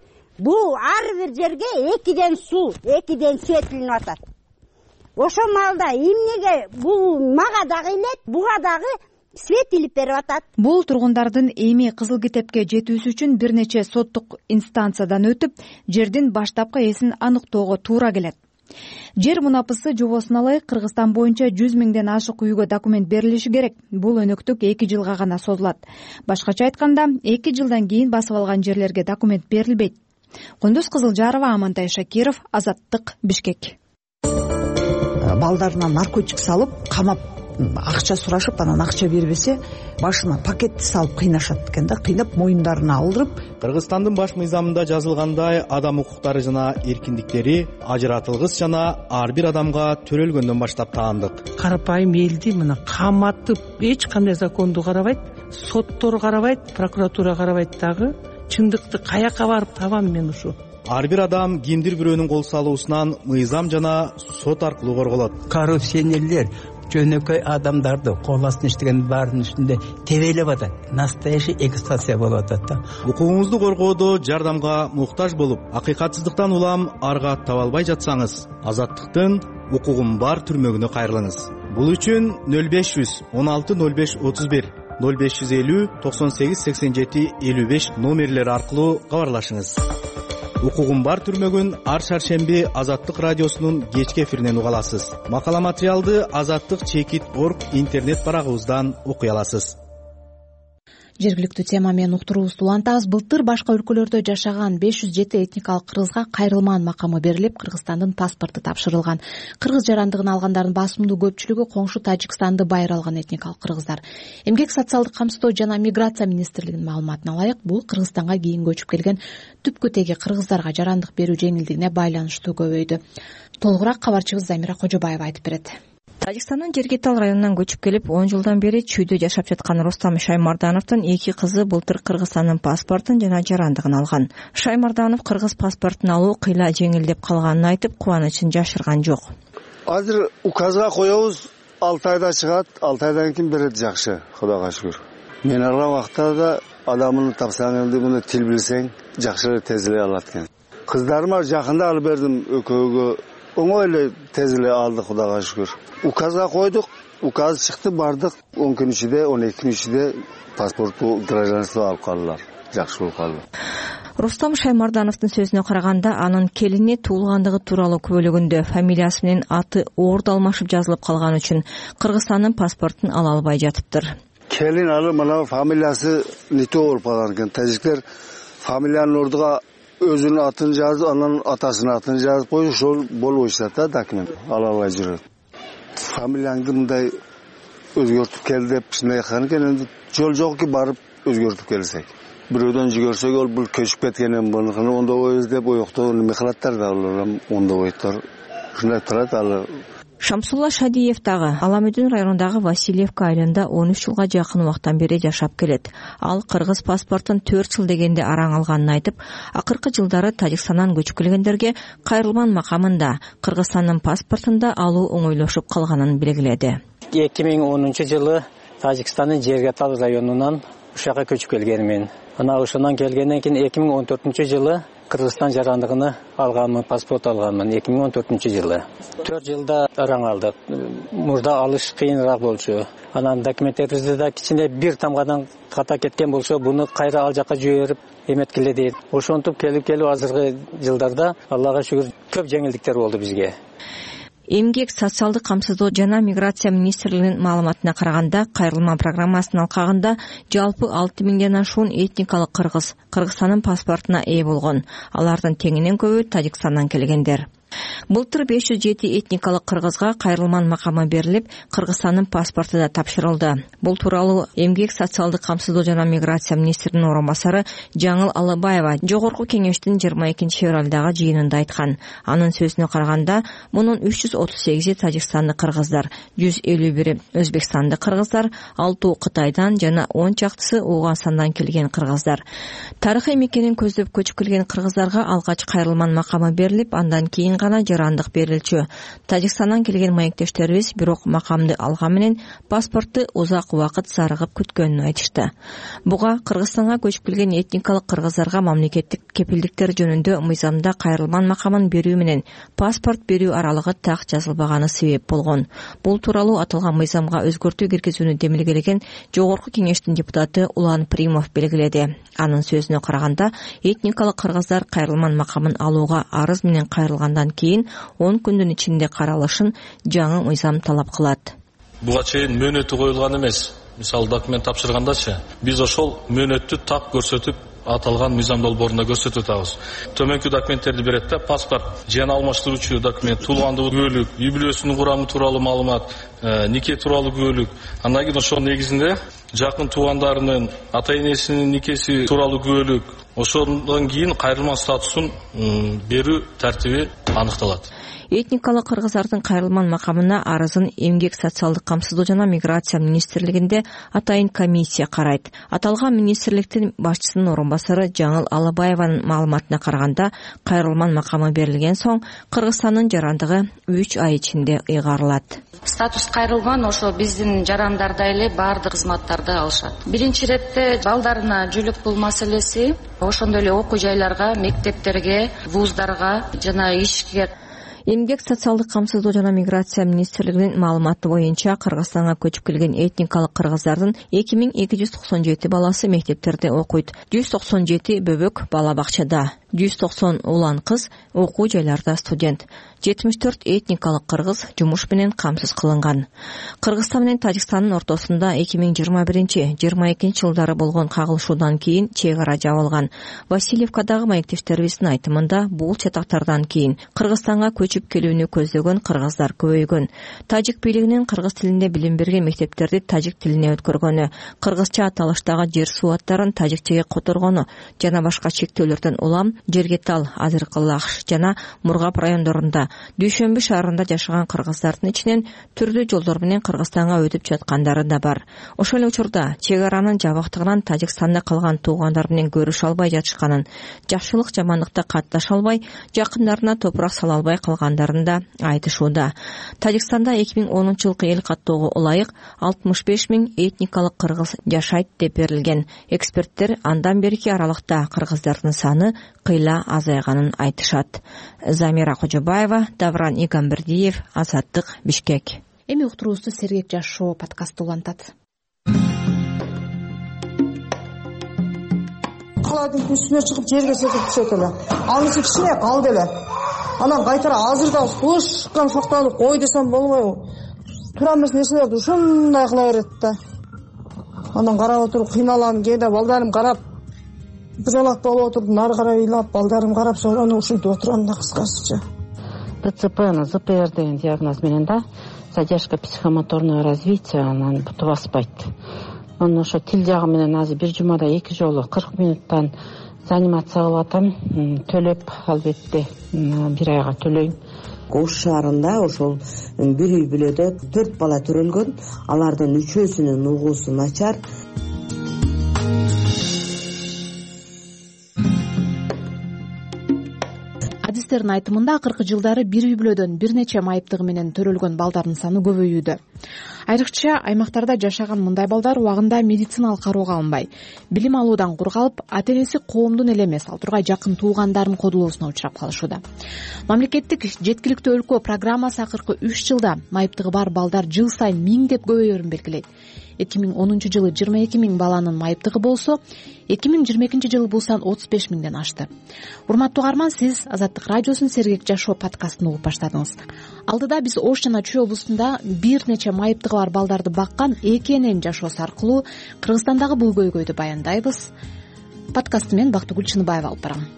S4: Бул ар бир жерге экиден суу, экиден свет илинип атат. Ошо маалда эмнеге бул мага дагы илет, буга дагы свет илип берип атат.
S19: Бул тургундардын эми кызыл китепке жетүүсү үчүн бир нече соттук инстанциядан өтүп, жердин баштапкы ээсин аныктоого туура келет. Жер мунапысы жобосуна ылайык Кыргызстан боюнча жүз миңден ашык үйгө документ берилиши керек. Бул өнөктүк эки жылга гана созулат. Башкача айтканда, эки жылдан кийин басып алган жерлерге документ берилбейт. Кундуз Кызылжарова, Амантай Шакиров, Азаттык, Бишкек.
S6: Балдарына наркотик салып, камап, акча сурашып, анан акча бербесе, башына пакетти салып кыйнашат экен да, кыйнап моюндарына алдырып.
S24: Кыргызстандын баш мыйзамында жазылгандай, адам укуктары жана эркиндиктери ажыратылгыс жана ар бир адамга төрөлгөндөн баштап таандык.
S21: Карапайым элди мына каматып, эч кандай законду карабайт, соттор карабайт, прокуратура карабайт дагы. Чындыкты каяка барып табам мен ушу?
S24: Ар бир адам кимдир бирөөнүн кол салуусунан мыйзам жана сот аркылуу корголот.
S25: Коррупционерлер
S5: жөнөкөй адамдарды кол астына иштеген баардын үстүндө тебелеп атат. Настоящий эксплуатация болуп атат да.
S24: Укугуңузду коргоодо жардамга муктаж болуп, акыйкатсыздыктан улам арга таба албай жатсаңыз, Азаттыктын укугум бар түрмөгүнө кайрылыңыз. Бул үчүн нөл беш жүз он алты нөл беш отуз бир нөл беш жүз элүү токсон сегиз сексен жети элүү беш номерлери аркылуу кабарлашыңыз. Укугум бар түрмөгүн ар шаршемби Азаттык радиосунун кечки эфиринен уга аласыз. Макала материалды азаттык чекит точка орг интернет барагыбыздан окуй аласыз.
S2: Жергиликтүү тема менен уктуруубузду улантабыз. Былтыр башка өлкөлөрдө жашаган беш жүз жети этникалык кыргызга кайрылман макамы берилип, Кыргызстандын паспорту тапшырылган. Кыргыз жарандыгын алгандардын басымдуу көпчүлүгү коңшу Тажикстанды байыр алган этникалык кыргыздар. Эмгек социалдык камсыздоо жана миграция министрлигинин маалыматына ылайык, бул Кыргызстанга кийин көчүп келген түпкү теги кыргыздарга жарандык берүү жеңилдигине байланыштуу көбөйдү. Толугураак кабарчыбыз Замира Кожобаева айтып берет.
S7: Тажикстандын Жергетал районунан көчүп келип, он жылдан бери чүйдө жашап жаткан Рустам Шаймардановдун эки кызы былтыр Кыргызстандын паспортун жана жарандыгын алган. Шаймарданов кыргыз паспортун алуу кыйла жеңилдеп калганын айтып, кубанычын жашырган жок.
S9: Азыр указга коебуз, алты айда чыгат, алты айдан кийин берет, жакшы, Кудайга шүгүр. Мен алган вакытта да адамын тапсаң эле муну тил билсең, жакшы тез эле алат экен. Кыздарыма жакында алып бердим, экөөгө оңой эле тез эле алды, Кудайга шүгүр. Указга койдук, указ чыкты, бардык, он күн ичинде, он эки күн ичинде паспортту, гражданство алып калдылар. Жакшы болуп калды.
S7: Рустам Шаймардановдун сөзүнө караганда, анын келини туулгандыгы тууралуу күбөлөгүндө фамилиясы менен аты орду алмашып жазылып калган үчүн Кыргызстандын паспортун ала албай жатыптыр.
S9: Келин алы мына фамилиясы нитөө болуп калган экен. Тажиктер фамилиянын ордуга өзүнүн атын жазып, анан атасынын атын жазып коюп, ошол болбой жатат да, документ ала албай жүрөт. Фамилияңды мындай өзгөртүп кел деп ушундай айткан экен. Энди жол жок ки барып өзгөртүп келсек. Бирөөдөн жүгөрсөк, ол бул көчүп кеткенин болуп, ондой деп оюкта неме кылаттар да, алар ондой ойттор. Ушундай турат алы.
S7: Шамсулла Шадиев дагы Аламүдүн районундагы Васильевка айылында он үч жылга жакын убактан бери жашап келет. Ал кыргыз паспортун төрт жыл дегенде араң алганын айтып, акыркы жылдары Тажикстандан көчүп келгендерге кайрылман макамында Кыргызстандын паспортунда алуу оңойлошуп калганын белгиледи.
S11: эки миң онунчу жылы Тажикстандын Жергетал районунан ушага көчүп келгенмин. Ана ошондон келгенден кийин эки миң он төртүнчү жылы Кыргызстан жарандыгыны алганмын, паспорт алганмын эки миң он төртүнчү жылы. төрт жылда араң алдык. Мурда алыш кыйыныраак болчу. Анан документтерибизде да кичине бир тамгадан ката кеткен болсо, буну кайра ал жака жиберип эметкиле дейт. Ошентип келип келип азыркы жылдарда Аллага шүгүр көп жеңилдиктер болду бизге.
S7: Эмгек социалдык камсыздоо жана миграция министрлигинин маалыматына караганда, кайрылма программасынын алкагында жалпы алты миңден ашуун этникалык кыргыз Кыргызстандын паспортуна ээ болгон. Алардын теңинен көбү Тажикстандан келгендер. Былтыр беш жүз жети этникалык кыргызга кайрылман макамы берилип, Кыргызстандын паспорту да тапшырылды. Бул тууралуу Эмгек социалдык камсыздоо жана миграция министринин орун басары Жаңыл Алыбаева Жогорку кеңештин жыйырма экинчи февралдагы жыйынында айткан. Анын сөзүнө караганда, мунун үч жүз отуз сегизи тажикстандык кыргыздар, жүз элүү бири өзбекстандык кыргыздар, алтоо Кытайдан жана он чактысы Ооганстандан келген кыргыздар. Тарыхый мекенин көздөп көчүп келген кыргыздарга алгач кайрылман макамы берилип, андан кийин гана жарандык берилчү. Тажикстандан келген маектештерибиз бирок макамды алган менен паспортту узак убакыт зарыгып күткөнүн айтышты. Буга Кыргызстанга көчүп келген этникалык кыргыздарга мамлекеттик кепилдиктер жөнүндө мыйзамда кайрылман макамын берүү менен паспорт берүү аралыгы так жазылбаганы себеп болгон. Бул тууралуу аталган мыйзамга өзгөртүү киргизүүнү демилгелеген Жогорку кеңештин депутаты Улан Примов белгиледи. Анын сөзүнө караганда, этникалык кыргыздар кайрылман макамын алууга арыз менен кайрылгандан кийин он күндүн ичинде каралышын жаңы мыйзам талап кылат.
S25: Буга чейин мөөнөтү коюлган эмес. Мисалы документ тапшыргандачы, биз ошол мөөнөттү так көрсөтүп, аталган мыйзам долбоорунда көрсөтүп атабыз. Төмөнкү документтерди берет да, паспорт, жен алмаштыруучу документ, туулгандыгы күбөлүк, үй бүлөсүнүн курамы тууралуу маалымат, нике тууралуу күбөлүк. Андан кийин ошонун негизинде жакын туугандарынын, ата энесинин никеси тууралуу күбөлүк, ошондон кийин кайрылман статусун берүү тартиби аныкталат.
S7: Этникалык кыргыздардын кайрылман макамына арызын эмгек социалдык камсыздоо жана миграция министрлигинде атайын комиссия карайт. Аталган министрликтин башчысынын орун басары Жаңыл Алыбаеванын маалыматына караганда, кайрылман макамы берилген соң Кыргызстандын жарандыгы үч ай ичинде ыйгарылат.
S8: Статус кайрылган ошо биздин жарандарда эле баардык кызматтарды алышат. Биринчи иретте балдарына жүлүк бул маселеси, ошондой эле окуу жайларга, мектептерге, вуздарга жана ишке.
S7: Эмгек социалдык камсыздоо жана миграция министрлигинин маалыматы боюнча Кыргызстанга көчүп келген этникалык кыргыздардын эки миң эки жүз токсон жети баласы мектептерде окуйт. жүз токсон жети бөбөк бала бакчада, жүз токсон улан кыз окуу жайларда студент. жетимиш төрт этникалык кыргыз жумуш менен камсыз кылынган. Кыргызстан менен Тажикстандын ортосунда эки миң жыйырма биринчи жыйырма экинчи жылдары болгон кагылышуудан кийин чек ара жабылган. Васильевкадагы маектештерибиздин айтымында бул чатактардан кийин Кыргызстанга көчүп келүүнү көздөгөн кыргыздар көбөйгөн. Тажик бийлигинин кыргыз тилинде билим берген мектептерди тажик тилине өткөргөнү, кыргызча аталыштагы жер суу аттарын тажикчеге которгону жана башка чектөөлөрдөн улам Жергетал, Азыркылаш жана Мургап райондорунда, Дүйшөмбү шаарында жашаган кыргыздардын ичинен түрдүү жолдор менен Кыргызстанга өтүп жаткандары да бар. Ошол эле учурда чек аранын жабыктыгынан Тажикстанда калган туугандар менен көрүшө албай жатышканын, жакшылык жамандыкта катташа албай, жакындарына топурак сала албай калгандарын да айтышууда. Тажикстанда эки миң онунчу жылкы эл каттоого ылайык алтымыш беш миң этникалык кыргыз жашайт деп берилген. Эксперттер андан берки аралыкта кыргыздардын саны кыйла азайганын айтышат. Замира Кожобаева, Давран Игамбердиев, Азаттык, Бишкек.
S2: Эми уктуруубузду Сергек жашоо подкасты улантат.
S12: Калаадын үстүнө чыгып жерге секирип түшөт эле. Анысы кичине калды эле. Анан кайтара азырда кушкан шоктону кой десем болбойбу. Туура эмес нерселерди ушундай кыла берет да. Анан карап отуруп кыйналам, кээде балдарым карап биролак болуп отуруп, нары карай ыйлап, балдарым карап соорону ушинтип отурам да кыскасыча.
S14: ДЦП, ЗПР деген диагноз менен да, задержка психомоторного развития, анан буту баспайт. Анан ошо тил жагы менен азыр бир жумада эки жолу кырк минуттан занимация кылып атам, төлөп албетте бир айга төлөйм.
S15: Ош шаарында ошол бир үй бүлөдө төрт бала төрөлгөн, алардын үчөөсүнүн угуусу начар.
S2: Адистердин айтымында акыркы жылдары бир үй бүлөдөн бир нече майыптыгы менен төрөлгөн балдардын саны көбөйүүдө. Айрыкча аймактарда жашаган мындай балдар убагында медициналык кароого алынбай, билим алуудан кур калып, ата-энеси коомдун эле эмес, ал тургай жакын туугандарынын кодулоосуна учурап калышууда. Мамлекеттик жеткиликтүү өлкө программасы акыркы үч жылда майыптыгы бар балдар жыл сайын миңдеп көбөйөрүн белгилейт. эки миң онунчу жылы жыйырма эки миң баланын майыптыгы болсо, эки миң жыйырма экинчи жылы бул сан отуз беш миңден ашты. Урматтуу угарман, сиз Азаттык радиосунун Сергек жашоо подкастын угуп баштадыңыз. Алдыда биз Ош жана Чүй облусунда бир нече майыптыгы бар балдарды баккан эки эненин жашоосу аркылуу Кыргызстандагы бул көйгөйдү баяндайбыз. Подкастты мен Бактыгүл Чыныбаева алып барам.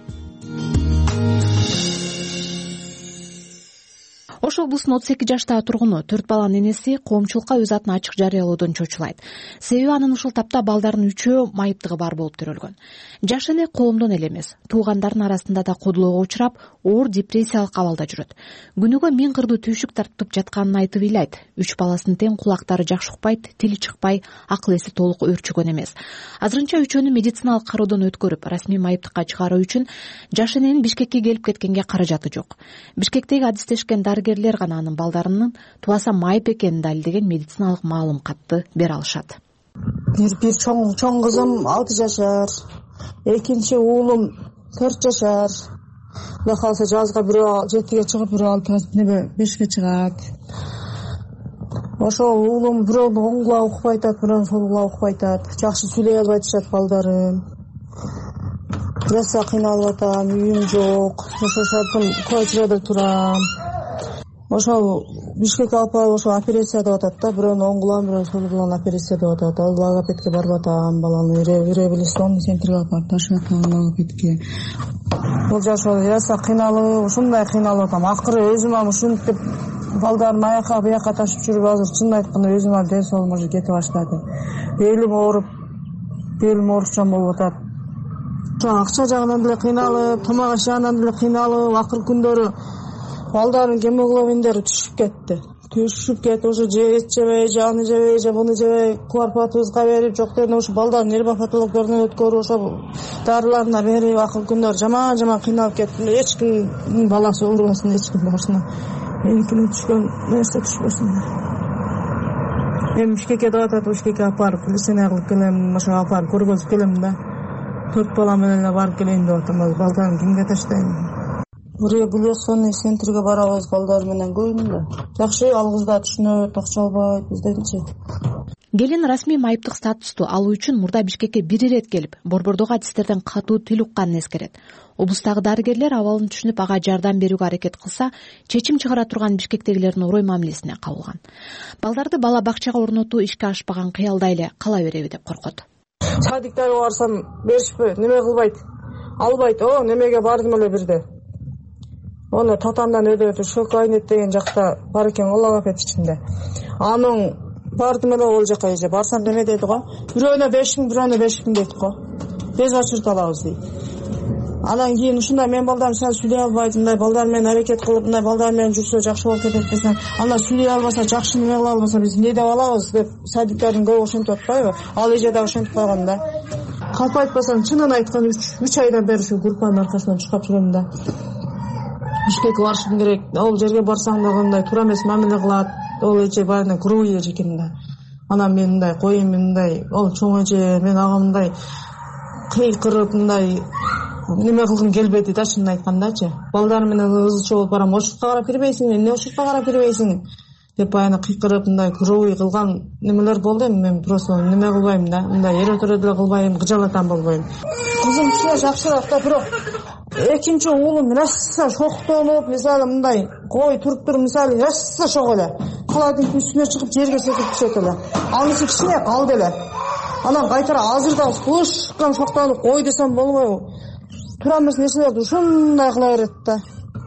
S2: Ош облусунун отуз эки жаштагы тургуну төрт баланын энеси коомчулукка өз атын ачык жарыялоодон чочулайт. Себеби анын ушул тапта балдарынын үчөө майыптыгы бар болуп төрөлгөн. Жаш эне коомдон эле эмес, туугандардын арасында да кодулоого учурап, оор депрессиялык абалда жүрөт. Күнүгө миң кырдуу түйшүк тартып жатканын айтып ыйлайт. Үч баласынын тең кулактары жакшы укпайт, тили чыкпай, акыл эси толук өөрчүгөн эмес. Азырынча үчөөнү медициналык кароодон өткөрүп, расмий майыптыкка чыгаруу үчүн жаш эненин Бишкекке келип кеткенге каражаты жок. Бишкектеги адистешкен дарыгерлер гана анын балдарынын тубаса майып экенин далилдеген медициналык маалым катты бере алышат.
S12: Бир бир чоң чоң кызым алты жашар, экинчи уулум төрт жашар. Кудай кааласа жазга бирөө жетиге чыгып, бирөө алты бешке чыгат. Ошол уулум бирөө оң кулагы укпай атат, бирөө сол кулагы укпай атат. Жакшы сүйлөй албай атышат балдарым. Бираса кыйналып атам, үйүм жок. Ошол сааттын квартирада турам. Ошол Бишкекке алып барып ошо операция деп атат да, бирөөнүн оң кулагын, бирөөнүн сол кулагын операция деп атат. Ал логопедке барып атам, баланы реабилитационный центрге алып барып ташып атам логопедке. Бул жашоо яса кыйналып, ушундай кыйналып атам. Акыры өзүм ам ушинтип балдарым аяка бияка ташып жүрүп, азыр чын айтканда өзүм ам ден соолугум уже кетип баштады. Белим ооруп, белим оорукчан болуп атат. Ошо акча жагынан деле кыйналып, тамак аш жагынан деле кыйналып, акыр күндөрү балдардын гемоглобиндери түшүп кетти түшүп кетип ошо же эт жебей же аны жебей же буну жебей кварпатыбызга берип жок дегенде ошо балдардын нервопатологдоруна өткөрүп ошо дарыларына берип акыл күндөр жаман жаман кыйналып кеттим. Эч кимдин баласы оорубасын, эч ким башына меникине түшкөн нерсе түшпөсүн. Эми Бишкекке деп атат, Бишкекке алып барып лечение кылып келем, ошо алып барып көргөзүп келем да. Төрт бала менен эле барып келейин деп атам. Балдарын кимге таштайм? Реабилитационный центрге барабыз балдар менен көбүндө. Жакшы, ал кыз да түшүнөт, акча албайт бизденчи.
S2: Келин расмий майыптык статусту алуу үчүн мурда Бишкекке бир ирет келип, борбордогу адистерден катуу тил укканын эскерет. Облустагы дарыгерлер абалын түшүнүп ага жардам берүүгө аракет кылса, чечим чыгара турган Бишкектегилердин орой мамилесине кабылган. Балдарды бала бакчага орнотуу ишке ашпаган кыялда эле кала береби деп коркот.
S12: Садиктарга барсам беришпи, неме кылбайт, албайт. О, немеге бардым эле бирде. Оны татандан өдө шок айнет деген жакта бар экен, Алла бакет ичинде. Анын бардым эле ол жака эже. Барсам неме деди го? Бирөөнө беш миң, бирөөнө беш миң дейт го. Без очередь алабыз дейт. Анан кийин ушундай мен балдарым сен сүйлөй албайт, мындай балдар менен аракет кылып, мындай балдар менен жүрсө жакшы болуп кетет десең, ана сүйлөй албаса, жакшы неме кыла албаса биз эмне деп алабыз деп садиктардын көбү ошентип атпайбы? Ал эже да ошентип койгон да. Калп айтпасам чынын айткан үч айдан бери ушу группанын аркасынан чыгап жүрөм да. Бишкекке барышым керек. Ол жерге барсаң да мындай туура эмес мамиле кылат. Ол эже баарына грубый эже экен да. Анан мен мындай коюм, мындай ол чоң эже, мен ага мындай кыйкырып мындай неме кылгым келбеди да, чынын айткандачы. Балдар менен ызчы болуп барам, ошуртка карап ирбейсиң, эмне ошуртка карап ирбейсиң деп баягы кыйкырып мындай грубый кылган немелер болду. Эми мен просто неме кылбайм да, мындай эре-төре деле кылбайм, кыжалатам болбойм. Кызым кичине жакшыраак да, бирок экинчи уулум раса шоктонуп, мисалы мындай кой туруп туруп, мисалы раса шок эле. Каладын үстүнө чыгып жерге секирип түшөт эле. Анысы кичине калды эле. Анан кайтара азырда слышкан шоктонуп кой десем болбойбу. Туура эмес нерселерди ушундай кыла берет да.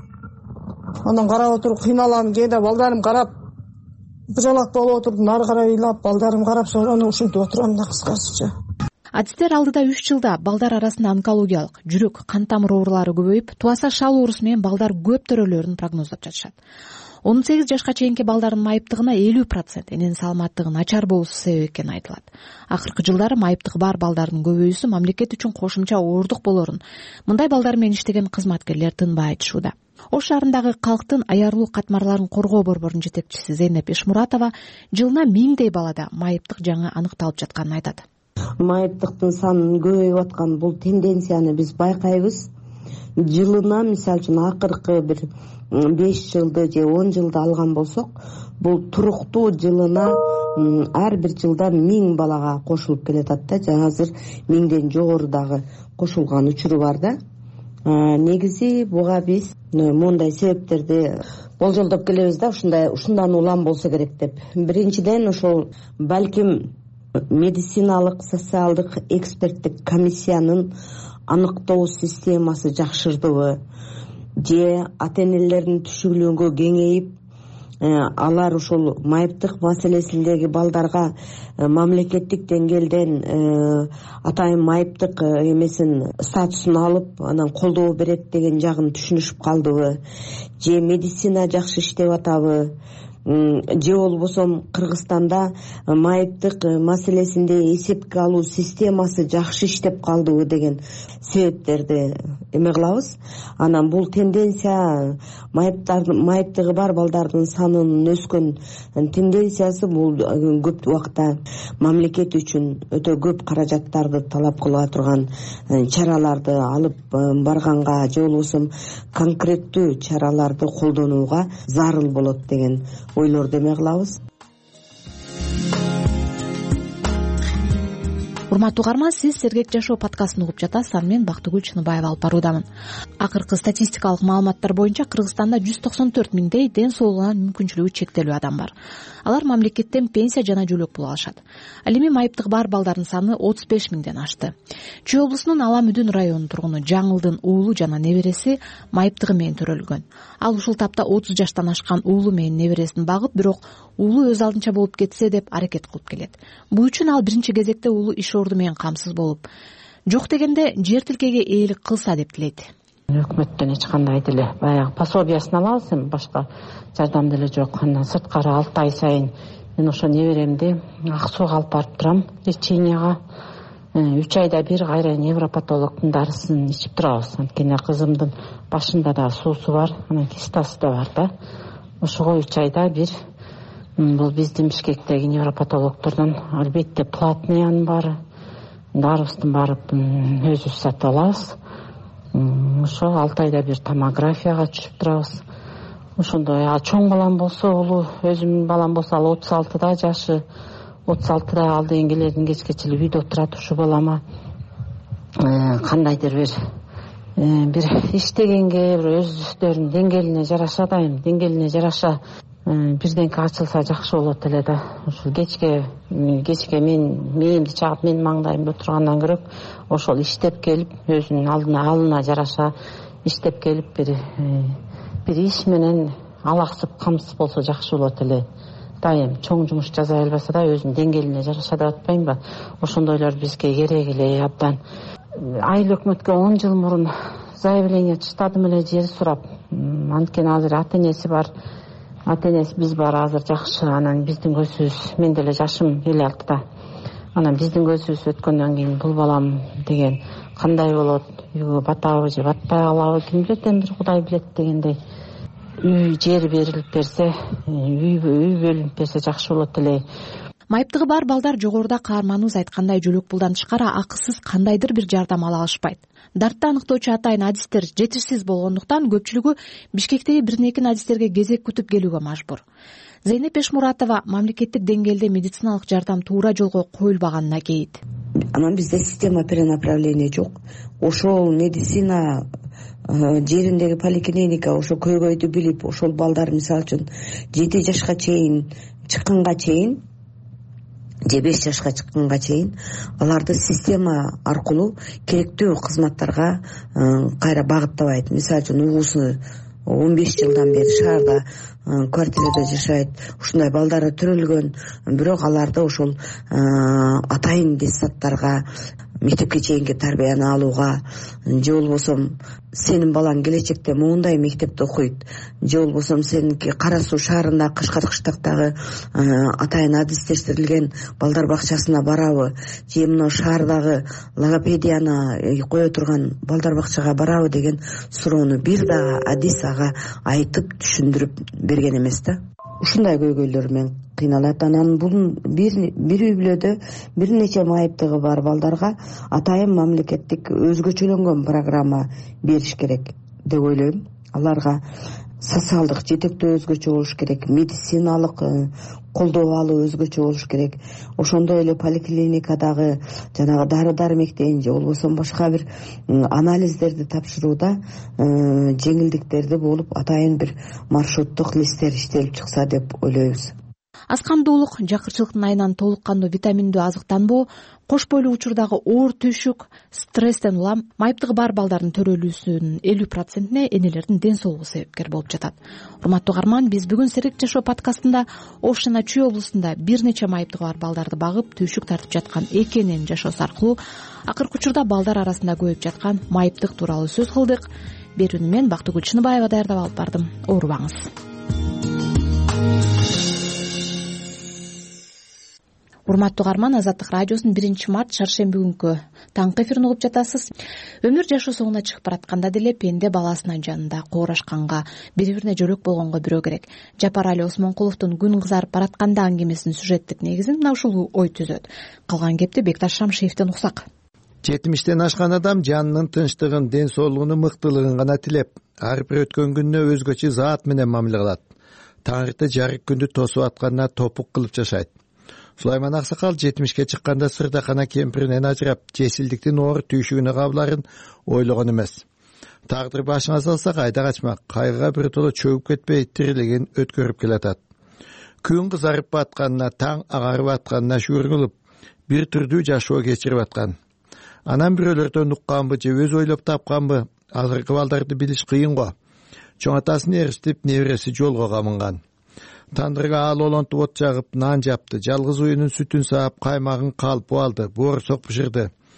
S12: Анан карап отуруп кыйналам, кээде балдарым карап быжалак болуп отуруп, нары карай ыйлап, балдарым карап сону ушинтип отурам да кыскасыча.
S2: Адистер алдыда үч жылда балдар арасында онкологиялык, жүрөк, кан тамыр оорулары көбөйүп, туаса шал оорусу менен балдар көп төрөлөрүн прогноздоп жатышат. он сегиз жашка чейинки балдардын майыптыгына элүү процент эненин саламаттыгы начар болуусу себеп экени айтылат. Акыркы жылдары майыптыгы бар балдардын көбөйүүсү мамлекет үчүн кошумча оордук болорун мындай балдар менен иштеген кызматкерлер тынбай айтышууда. Ош шаарындагы калктын аярлуу катмарларын коргоо борборунун жетекчиси Зейнеп Ишмуратова жылына миңдей балада майыптык жаңы аныкталып жатканын айтат.
S15: Майыптыктын санынын көбөйүп аткан бул тенденцияны биз байкайбыз. Жылына мисалы үчүн акыркы бир беш жылды же он жылды алган болсок, бул туруктуу жылына ар бир жылда миң балага кошулуп келатат да. Жана азыр миңден жогору дагы кошулган учуру бар да. Негизи буга биз мондай себептерди болжолдоп келебиз да, ушундай ушундан улам болсо керек деп. Биринчиден ошол балким медициналык, социалдык, эксперттик комиссиянын аныктоо системасы жакшырдыбы, же ата-энелердин түшүнүүгө кеңейип, алар ошол майыптык маселесиндеги балдарга мамлекеттик деңгээлден атайын майыптык эмесин статусун алып, анан колдоо берет деген жагын түшүнүшүп калдыбы, же медицина жакшы иштеп атабы, же болбосо Кыргызстанда майыптык маселесинде эсепке алуу системасы жакшы иштеп калдыбы деген себептерди эме кылабыз. Анан бул тенденция майыптардын майыптыгы бар балдардын санынын өскөн тенденциясы бул көп убакта мамлекет үчүн өтө көп каражаттарды талап кыла турган чараларды алып барганга же болбосо конкреттүү чараларды колдонууга зарыл болот деген ойлорду эме кылабыз.
S2: Урматтуу угарман, сиз Сергек жашоо подкастын угуп жатасыз. Аны мен Бактыгүл Чыныбаева алып баруудамын. Акыркы статистикалык маалыматтар боюнча Кыргызстанда жүз токсон төрт миңдей ден соолугунан мүмкүнчүлүгү чектелүү адам бар. Алар мамлекеттен пенсия жана жөлөк пул алышат. Ал эми майыптыгы бар балдардын саны отуз беш миңден ашты. Чүй облусунун Ала Мүдүн районунун тургуну Жаңылдын уулу жана небереси майыптыгы менен төрөлгөн. Ал ушул тапта отуз жаштан ашкан уулу менен небересин багып, бирок уулу өз алдынча болуп кетсе деп аракет кылып келет. Бул үчүн ал биринчи кезекте уулу иш орду менен камсыз болуп, жок дегенде жер тилкеге ээлик кылса деп тилейт.
S14: өкмөттөн эч кандай деле баягы пособиясын алабыз, эми башка жардам деле жок. Андан сырткары алты ай сайын мен ошо неберемди ак сууга алып барып турам, леченияга. Үч айда бир кайра невропатологдун дарысын ичип турабыз. Анткени кызымдын башында да суусу бар, анан кистасы да бар да. Ошого үч айда бир. Бул биздин Бишкектеги невропатологдордон албетте платныйнын баары, дарыбыздын барып өзүбүз сатып алабыз. Ошо алты айда бир томографияга түшүп турабыз. Ошондой чоң балам болсо, улуу өзүмдүн балам болсо, ал отуз алтыда жашы, отуз алтыда ал деген келердин кечкече эле үйдө турат. Ушу балама кандайдыр бир бир иштегенге, бир өздөрүнүн деңгээлине жараша да, эми деңгээлине жараша бирденке ачылса жакшы болот эле да. Ушул кечке кечке мен мээимди чагып менин маңдайымда отургандан көрөк, ошол иштеп келип өзүнүн алдына алына жараша иштеп келип бир бир иш менен алаксып камсыз болсо жакшы болот эле. Дайым чоң жумуш жасай албаса да өзүнүн деңгээлине жараша деп атпайынбы? Ошондойлор бизге керек эле абдан. Айыл өкмөткө он жыл мурун заявление чыштадым эле жер сурап. Анткени азыр ата энеси бар. Ата энеси биз бар азыр жакшы. Анан биздин көзүбүз, мен деле жашым элүү алтыда. Анан биздин көзүбүз өткөндөн кийин бул балам деген кандай болот? Үйгө батабы же батпай калабы, ким билет, эми бир Кудай билет дегендей. Үй жер берилип берсе, үй үй бөлүнүп берсе жакшы болот эле.
S2: Майыптыгы бар балдар жогоруда каарманыбыз айткандай жөлөк пулдан тышкары акысыз кандайдыр бир жардам ала алышпайт. Дартты аныктоочу атайын адистер жетишсиз болгондуктан көпчүлүгү Бишкектеги биринекин адистерге кезек күтүп келүүгө мажбур. Зейнеп Эшмуратова мамлекеттик деңгээлде медициналык жардам туура жолго коюлбаганына кейит.
S15: Анан бизде система перенаправления жок. Ошол медицина жериндеги поликлиника ошо көйгөйдү билип, ошол балдар мисалы үчүн жети жашка чейин чыкканга чейин же беш жашка чыкканга чейин аларды система аркылуу керектүү кызматтарга кайра багыттабайт. Мисалы үчүн угусу он беш жылдан бери шаарда квартирада жашайт, ушундай балдары төрөлгөн, бирок аларды ошол атайын детсадтарга, мектепке чейинки тарбияны алууга, же болбосо сенин балаң келечекте моундай мектепте окуйт, же болбосо сеники Кара Суу шаарында Кышкар Кыштактагы атайын адистештирилген балдар бакчасына барабы, же мына шаардагы логопедияны кое турган балдар бакчага барабы деген суроону бир дагы адис ага айтып түшүндүрүп берген эмес да. Ушундай көйгөйлөр менен кыйналат. Анан бул бир бир үй бүлөдө бир нече майыптыгы бар балдарга атайын мамлекеттик өзгөчөлөнгөн программа бериш керек деп ойлойм. Аларга социалдык жетектөө өзгөчө болуш керек, медициналык колдоо алуу өзгөчө болуш керек. Ошондой эле поликлиникадагы жанагы дары дармектен же болбосо башка бир анализдерди тапшырууда жеңилдиктерди болуп, атайын бир маршруттук листтер иштелип чыкса деп ойлойбуз.
S2: Аз кандуулук, жакырчылыктын айынан толук кандуу витаминдүү азыктанбоо, кош бойлуу учурдагы оор түйшүк, стресстен улам майыптыгы бар балдардын төрөлүүсүнүн элүү процентине энелердин ден соолугу себепкер болуп жатат. Урматтуу угарман, биз бүгүн Серик жашоо подкастында Ош жана Чүй облусунда бир нече майыптыгы бар балдарды багып, түйшүк тартып жаткан эки эненин жашоосу аркылуу акыркы учурда балдар арасында көбөйүп жаткан майыптык тууралуу сөз кылдык. Берүүнү мен Бактыгүл Чыныбаева даярдап алып бардым. Оорубаңыз. Урматтуу угарман, Азаттык радиосунун биринчи март шаршемби күнкү таңкы эфирин угуп жатасыз. Өмүр жашоо соңуна чыгып баратканда деле пенде баласынын жанында коорашканга, бири-бирине жөлөк болгонго бирөө керек. Жапар Али Осмонкуловдун күн кызарып баратканда аңгемесинин сюжеттик негизин мына ушул ой түзөт. Калган кепти Бекташ Шамшиевден уксак.
S3: жетимиштен ашкан адам жанынын тынчтыгын, ден соолугунун мыктылыгын гана тилеп, ар бир өткөн күнүнө өзгөчө заат менен мамиле кылат. Таңырты жарык күндү тосуп атканына топук кылып жашайт. Сулайман Аксакал жетимишке чыкканда сырдакана кемпиринен ажырап, жесилдиктин оор түйшүгүнө кабыларын ойлогон эмес. Тагдыр башыңа салса кайда качмак, кайгыга биротоло чөгүп кетпей тирилигин өткөрүп келатат. Күн кызарып батканына, таң агарып атканына шүгүр кылып, бир түрдүү жашоо кечирип аткан. Анан бирөөлөрдөн укканбы же өз ойлоп тапканбы, азыркы балдарды билиш кыйын го. Чоң атасын эрişтип, небереси жолго камынган. Тандырга ал олонтуп от жагып, нан жапты, жалгыз уюнун сүтүн саап, каймагын калпып алды, боорусок бышырды.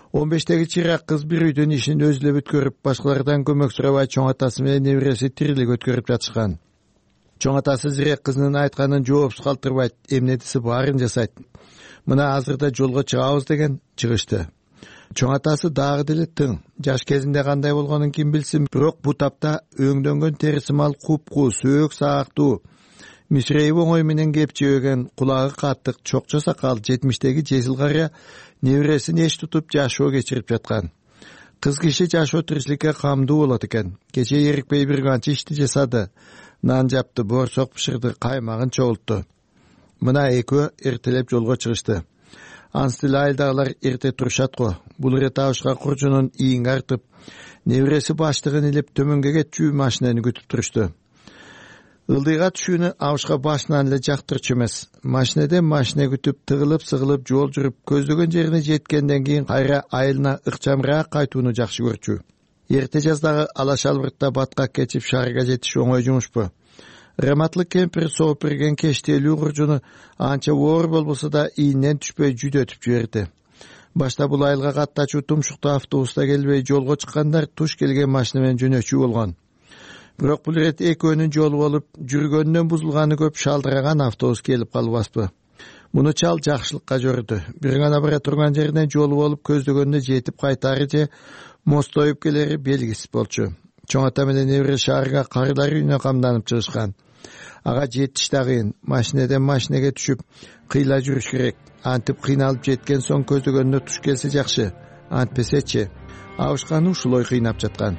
S3: он бештеги чырак кыз бир үйдөн ишин өзү эле бүткөрүп, башкалардан көмөк сурабай чоң атасы менен небереси тирилик өткөрүп жатышкан. Чоң атасы зирек кызынын айтканын жоопсуз калтырбайт, эмнетиси баарын жасайт. Мына азырда жолго чыгабыз деген чыгышты. Чоң атасы дагы деле тың. Жаш кезинде кандай болгонун ким билсин, бирок бу тапта өңдөнгөн терisi мал купку, сөөк саактуу, мисрейи оңой менен кеп жебеген, кулагы каттык, чокчо сакал жетимиштеги жесил карыя небересин эч тутуп жашоо кечирип жаткан. Кыз киши жашоо тиричиликке камдуу болот экен. Кече эрикпей бир канча ишти жасады. Нан жапты, боорсок бышырды, каймагын чогултту. Мына экөө эртелеп жолго чыгышты. Анстыл айылдагылар эрте турушат го. Бул ирет абышка куржунун ийин артып, небереси баштыгын илип төмөнгө кетчү машинени күтүп турушту. Ылдыйга түшүүнү абышка башынан эле жактырчу эмес. Машинеден машина күтүп, тыгылып-сыгылып жол жүрүп, көздөгөн жерине жеткенден кийин кайра айылына ыкчамыраак кайтууну жакшы көрчү. Эрте жаздагы алаш албыртта баткак кечип шаарга жетиш оңой жумушпу? Раматлык кемпир сооп берген кештелүү куржуну анча оор болбосо да ийинен түшпөй жүдөтүп жиберди. Башта бул айылга каттачуу тумшуктуу автобуста келбей жолго чыккандар туш келген машина менен жөнөчү болгон. Бирок бул ирет экөөнүн жолу болуп, жүргөнүнөн бузулганы көп шалдыраган автобус келип калбаспы. Муну чал жакшылыкка жөрдү. Бир гана бара турган жеринен жолу болуп, көздөгөнүнө жетип кайтары же мостоюп келери белгисиз болчу. Чоң ата менен небере шаарга карылар үйүнө камданып чыгышкан. Ага жетиш да кыйын. Машинеден машинеге түшүп, кыйла жүрүш керек. Антип кыйналып жеткен соң көздөгөнүнө туш келсе жакшы. Антпесечи. Абышканы ушулой кыйнап жаткан.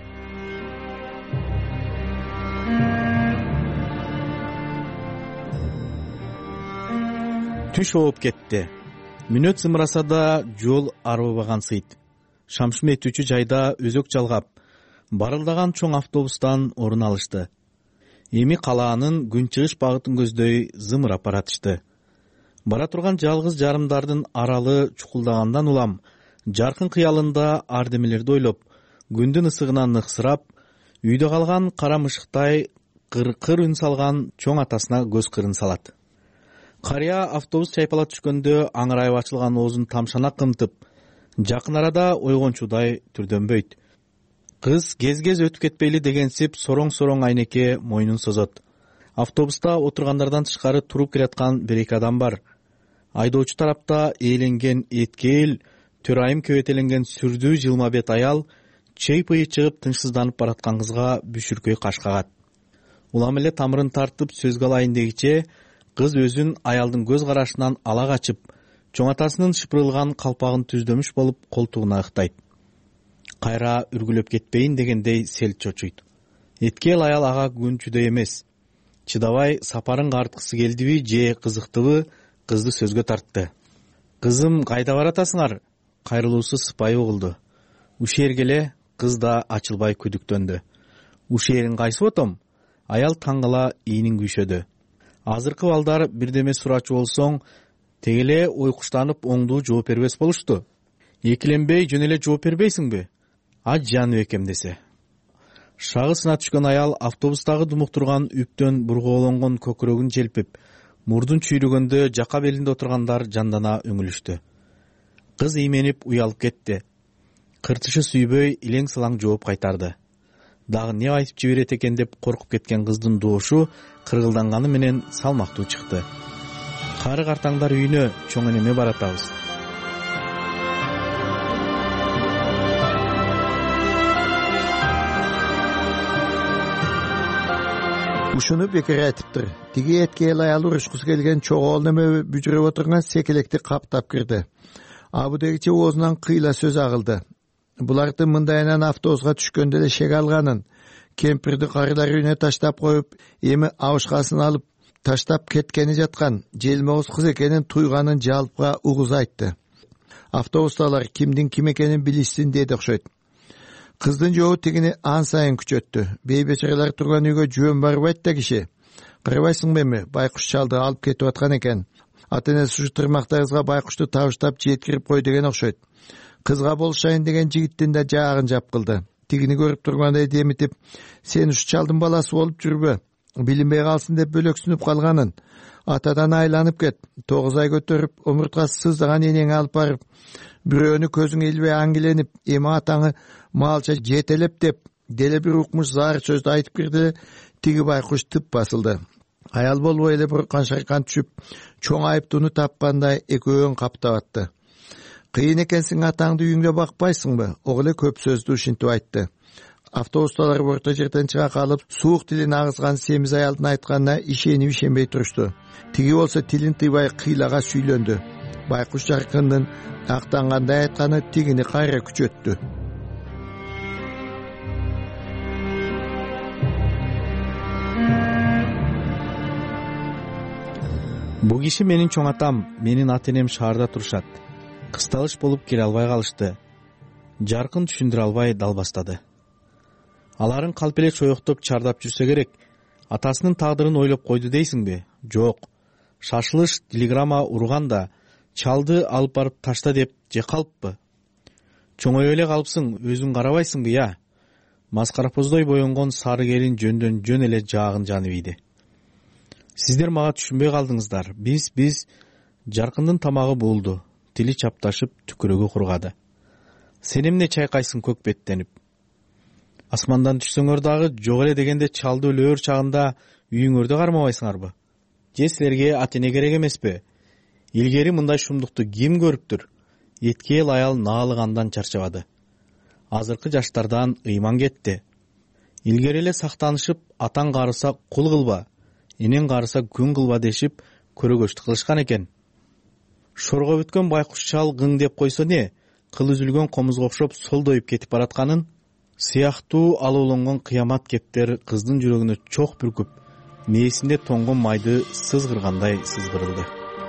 S24: Түш ооп кетти. Мүнөт зымыраса да жол арбабаган сыйт. Шамшым этүүчү жайда өзөк жалгап, барылдаган чоң автобустан орун алышты. Эми калаанын күнчыгыш багытын көздөй зымырап баратышты. Бара турган жалгыз жарымдардын аралы чукулдагандан улам, жаркын кыялында ардемелерди ойлоп, күндүн ысыгынан ыксырап, үйдө калган кара мышыктай кыр-кыр үн салган чоң атасына көз кырын салат. Карыя автобус чайпала түшкөндө аңырайып ачылган оозун тамшана кымтып, жакын арада ойгончудай түрдөнбөйт. Кыз кез-кез өтүп кетпейли дегенсип сороң-сороң айнеке мойнун созот. Автобуста отургандардан тышкары туруп келаткан бир эки адам бар. Айдоочу тарапта ээленген эткел, төрайым көбөтеленген сүрдүү жылма бет аял чейпыйы чыгып тынчсызданып бараткан кызга бүшүркөй каш кагат. Улам эле тамырын тартып сөзгө алайын дегиче кыз өзүн аялдын көз карашынан ала качып, чоң атасынын шыпырылган калпагын түздөмүш болуп колтугуна ыктайт. Кайра үргүлөп кетпейин дегендей селт чочуйт. Эткел аял ага күнчүдөй эмес. Чыдабай сапарын карткысы келдиби же кызыктыбы кызды сөзгө тартты. Кызым, кайда баратасыңар? Кайрылуусу сыпайы угулду. Ушерге эле. Кыз да ачылбай күдүктөндү. Ушерин кайсы отом? Аял таңгала ийинин күйшөдү. Азыркы балдар бирдеме сурачу болсоң, тегеле ойкуштанып оңдуу жооп бербес болушту. Экиленбей жөн эле жооп бербейсиңби? А Жаныбекем десе. Шагысына түшкөн аял автобустагы думуктурган үптөн бурголонгон көкүрөгүн желпип, мурдун чүйрөгөндө жака белинде отургандар жандана өңүлүштү. Кыз ийменип уялып кетти. Кыртышы сүйбөй илең салаң жооп кайтарды. Дагы не айтып жиберет экен деп коркуп кеткен кыздын доошу кыргылданганы менен салмактуу чыкты. Кары картаңдар үйүнө чоң энеме баратабыз.
S3: Ушуну бекер айтыптыр. Тиги эткел аял урушкусу келген чогол неме бүжүрөп отурган секелекти каптап кирди. Абу дегиче оозунан кыйла сөз агылды. Буларды мындайынан автобуска түшкөндө эле шеге алганын, кемпирди карылар үйүнө таштап коюп, эми абышкасын алып таштап кеткени жаткан, желмоуз кыз экенин туйганын жалпка угуз айтты. Автобусталар кимдин ким экенин билишсин деди окшойт. Кыздын жообу тигини ан сайын күчөттү. Бейбечерелер турган үйгө жөн барбайт да киши. Карабайсыңбы эми, байкуш чалды алып кетип аткан экен. Ата-энеси ушу тырмактарыбызга байкушту табыштап жеткирип кой деген окшойт. Кызга болушайын деген жигиттин да жаагын жапкылды. Тигини көрүп тургандай демитип, сен ушу чалдын баласы болуп жүрбө? билинбей калсын деп бөлөксүнүп калганын, атадан айланып кет, тогуз ай көтөрүп, омурткасы сыздаган энеңи алып барып, бирөөнү көзүңө илбей аңгиленип, эми атаңы малча жетелеп деп, деле бир укмуш зар сөздү айтып кирди. Тиги байкуш тып басылды. Аял болбой эле буркан шайкан түшүп, чоң айыптууну тапкандай экөөгөн каптап атты. Кыйын экенсиң, атаңды үйүңдө бакпайсыңбы? Ого эле көп сөздү ушинтип айтты. Автобусталар орто жерден чыга калып, суук тилин агызган семиз аялдын айтканына ишенип ишенбей турушту. Тиги болсо тилин тыйбай кыйлага сүйлөндү. Байкуш жаркындын актангандай айтканы тигини кайра күчөттү.
S24: Бул киши менин чоң атам, менин ата энем шаарда турушат. Кысталыш болуп келе албай калышты. Жаркын түшүндүрө албай дал бастады. Аларын калп эле чоёктоп чардап жүрсө керек. Атасынын тагдырын ойлоп койду дейсиңби? Жок. Шашылыш телеграмма урганда чалды алып барып ташта деп же калыппы? Чоңой эле калыпсың, өзүң карабайсыңбы я? Маскарапоздой боенгон сары келин жөндөн жөн эле жаагын жанып ийди. Сиздер мага түшүнбөй калдыңыздар. Биз биз Жаркындын тамагы болду. Тили чапташып, түкүрөгү кургады. Сен эмне чайкайсың көк беттенип? Асмандан түшсөңөр дагы жок эле дегенде чалды өлөөр чагында үйүңөрдө кармабайсыңарбы? Же силерге ата эне керек эмеспи? Илгери мындай шумдукту ким көрүптүр? Эткел аял наалыгандан чарчабады. Азыркы жаштардан ыйман кетти. Илгери эле сактанышып, атаң карыса кул кылба, энең карыса күн кылба дешип көрөгөчтүк кылышкан экен. Шорго бүткөн байкуш чал гың деп койсо не? Кыл үзүлгөн комузга окшоп солдоюп кетип баратканын сыяктуу алууланган кыямат кептер кыздын жүрөгүнө чок бүркүп, мээсинде тоңгон майды сызгыргандай сызгырылды.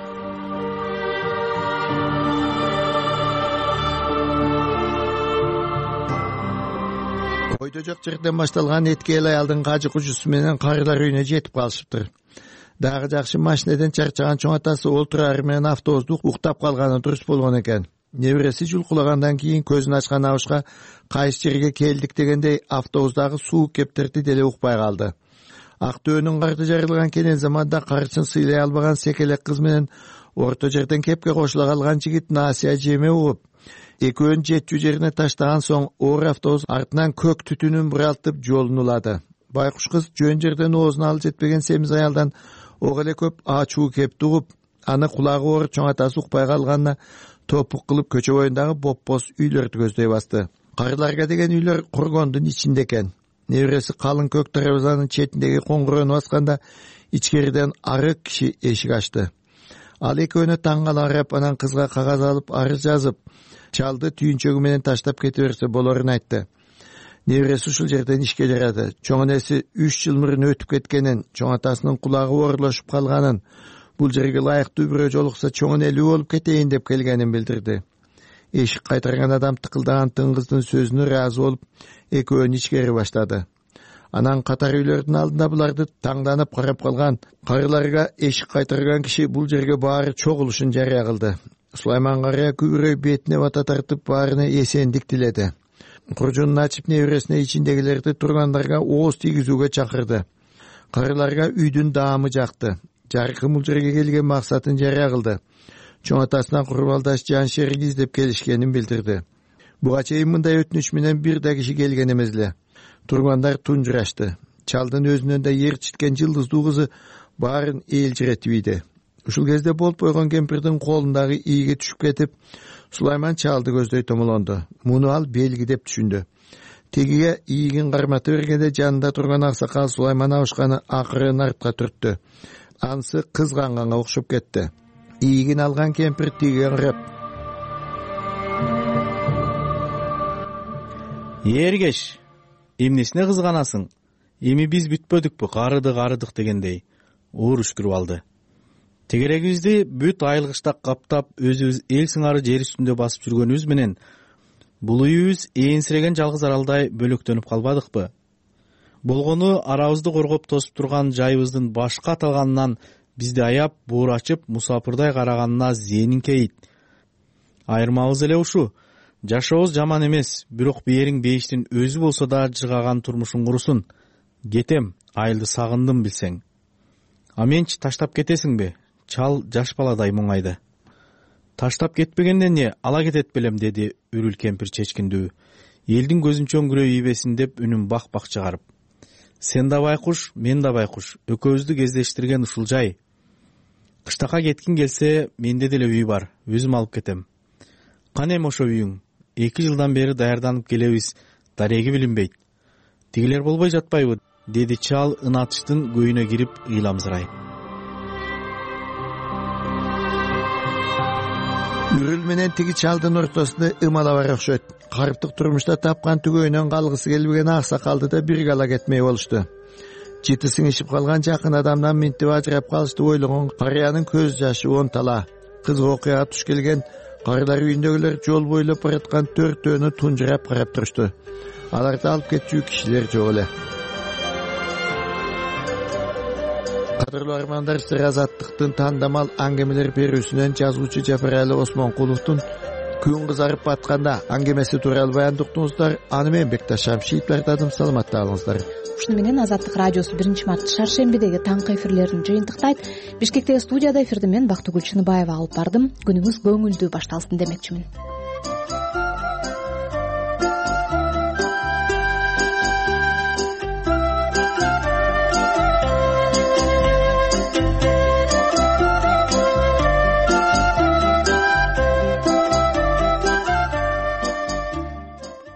S3: Койдо жок жерден башталган эткел аялдын кажы кужусу менен карылар үйүнө жетип калышыптыр. Дагы жакшы машинеден чарчаган чоң атасы олтурары менен автобусту уктап калганы дурус болгон экен. Небереси жулкулагандан кийин көзүн ачкан абышка кайсы жерге келдик дегендей автобустагы суук кептерди деле укпай калды. Ак төөнүн карты жарылган кенен заманда карысын сыйлай албаган секелек кыз менен орто жерден кепке кошула калган жигит Насия жеме угуп, экөөнүн жетчү жерине таштаган соң оор автобус артынан көк түтүнүн буралтып жолун улады. Байкуш кыз жөн жерден оозуна алы жетпеген семиз аялдан ого эле көп ачуу кепти угуп, аны кулагы оор чоң атасы укпай калганына топук кылып көчө боюндагы бопбоз үйлөрдү көздөй басты. Карыларга деген үйлөр кургондун ичинде экен. Небереси калың көк дарбазанын четиндеги коңгуроону басканда ичкериден арык киши эшик ачты. Ал экөөнө таң кала карап, анан кызга кагаз алып арыз жазып, чалды түйүнчөгү менен таштап кете берсе болорун айтты. Небереси ушул жерден ишке жарады. Чоң энеси үч жыл мурун өтүп кеткенин, чоң атасынын кулагы оорлошуп калганын, бул жерге ылайыктуу бирөө жолукса чоң энелүү болуп кетейин деп келгенин билдирди. Эшик кайтарган адам тыкылдаган тың кыздын сөзүнө ыраазы болуп, экөөнү ичкери баштады. Анан катар үйлөрдүн алдында буларды таңданып карап калган карыларга эшик кайтарган киши бул жерге баары чогулушун жарыя кылды. Сулайман карыя күбүрөй бетине бата тартып баарына эсендик тиледи. Куржунун ачып небересине ичиндегилерди тургандарга ооз тийгизүүгө чакырды. Карыларга үйдүн даамы жакты. Жаркын бул жерге келген максатын жарыя кылды. Чоң атасынан курбалдаш жан шерин издеп келишкенин билдирди. Буга чейин мындай өтүнүч менен бир да киши келген эмес эле. Тургандар тунжурашты. Чалдын өзүнөн да ер читкен жылдыздуу кызы баарын ээлжиретип ийди. Ушул кезде болуп койгон кемпирдин колундагы ийге түшүп кетип, Сулайман чалды көздөй томолонду. Муну ал белги деп түшүндү. Тегиге ийгин кармата бергенде жанында турган аксакал Сулайман абышканы акырын артка түрттү. Ансы кызганганга окшоп кетти. Ийгин алган кемпир тигиге карап:
S24: "Ергеш, эмнесине кызганасың? Эми биз бүтпөдүкпү, карыдык арыдык" дегендей оор үшкүрүп алды. Тегерегибизди бүт айылгычта каптап, өзүбүз эл сыңары жер үстүндө басып жүргөнүбүз менен бул үйүбүз ээнсиреген жалгыз аралдай бөлөктөнүп калбадыкпы? Болгону арабызды коргоп тосуп турган жайыбыздын башка аталганынан бизди аяп, буур ачып, мусапырдай караганына зээнин кейит. Айырмабыз эле ушу. Жашообуз жаман эмес, бирок бээриң бейиштин өзү болсо да жыгаган турмушун курусун. Кетем, айылды сагындым билсең. А менчи таштап кетесиңби? Чал жаш баладай муңайды. Таштап кетпегенде не, ала кетет белем, деди үрүл кемпир чечкиндүү. Элдин көзүнчө өңгүрө ийбесин деп үнүн бак-бак чыгарып. Сен да байкуш, мен да байкуш. Экөөбүздү кездештирген ушул жай. Кыштакка кеткин келсе, менде деле үй бар. Өзүм алып кетем. Кане эми ошо үйүң? Эки жылдан бери даярданып келебиз. Дареги билинбейт. Тигилер болбой жатпайбы? Деди чал ынатыштын көйүнө кирип ыйламзырайып.
S3: Үрүл менен тиги чалдын ортосунда ымала бар окшойт. Карыптык турмушта тапкан түгөйүнөн калгысы келбеген аксакалды да бирге ала кетмей болушту. Жыты сиңишип калган жакын адамдан минтип ажырап калышты ойлогон карыянын көз жашы онтала. Кызык окуяга туш келген карылар үйүндөгүлөр жол бойлоп бараткан төртөөнү тунжурап карап турушту. Аларды алып кетчү кишилер жок эле. Кадырлуу армандар, Сыр азаттыктын тандамал аңгемелер берүүсүнөн жазуучу Жапаралы Осмонкуловдун күн кызарып батканда аңгемеси тууралуу баяндыктыңыздар. Аны менен Бекташ Шамшиевлер дадым. Саламатта калыңыздар.
S2: Ушуну менен Азаттык радиосу биринчи март шаршембидеги таңкы эфирлерин жыйынтыктайт. Бишкектеги студияда эфирди мен Бактыгүл Чыныбаева алып бардым. Күнүңүз көңүлдүү башталсын демекчимин.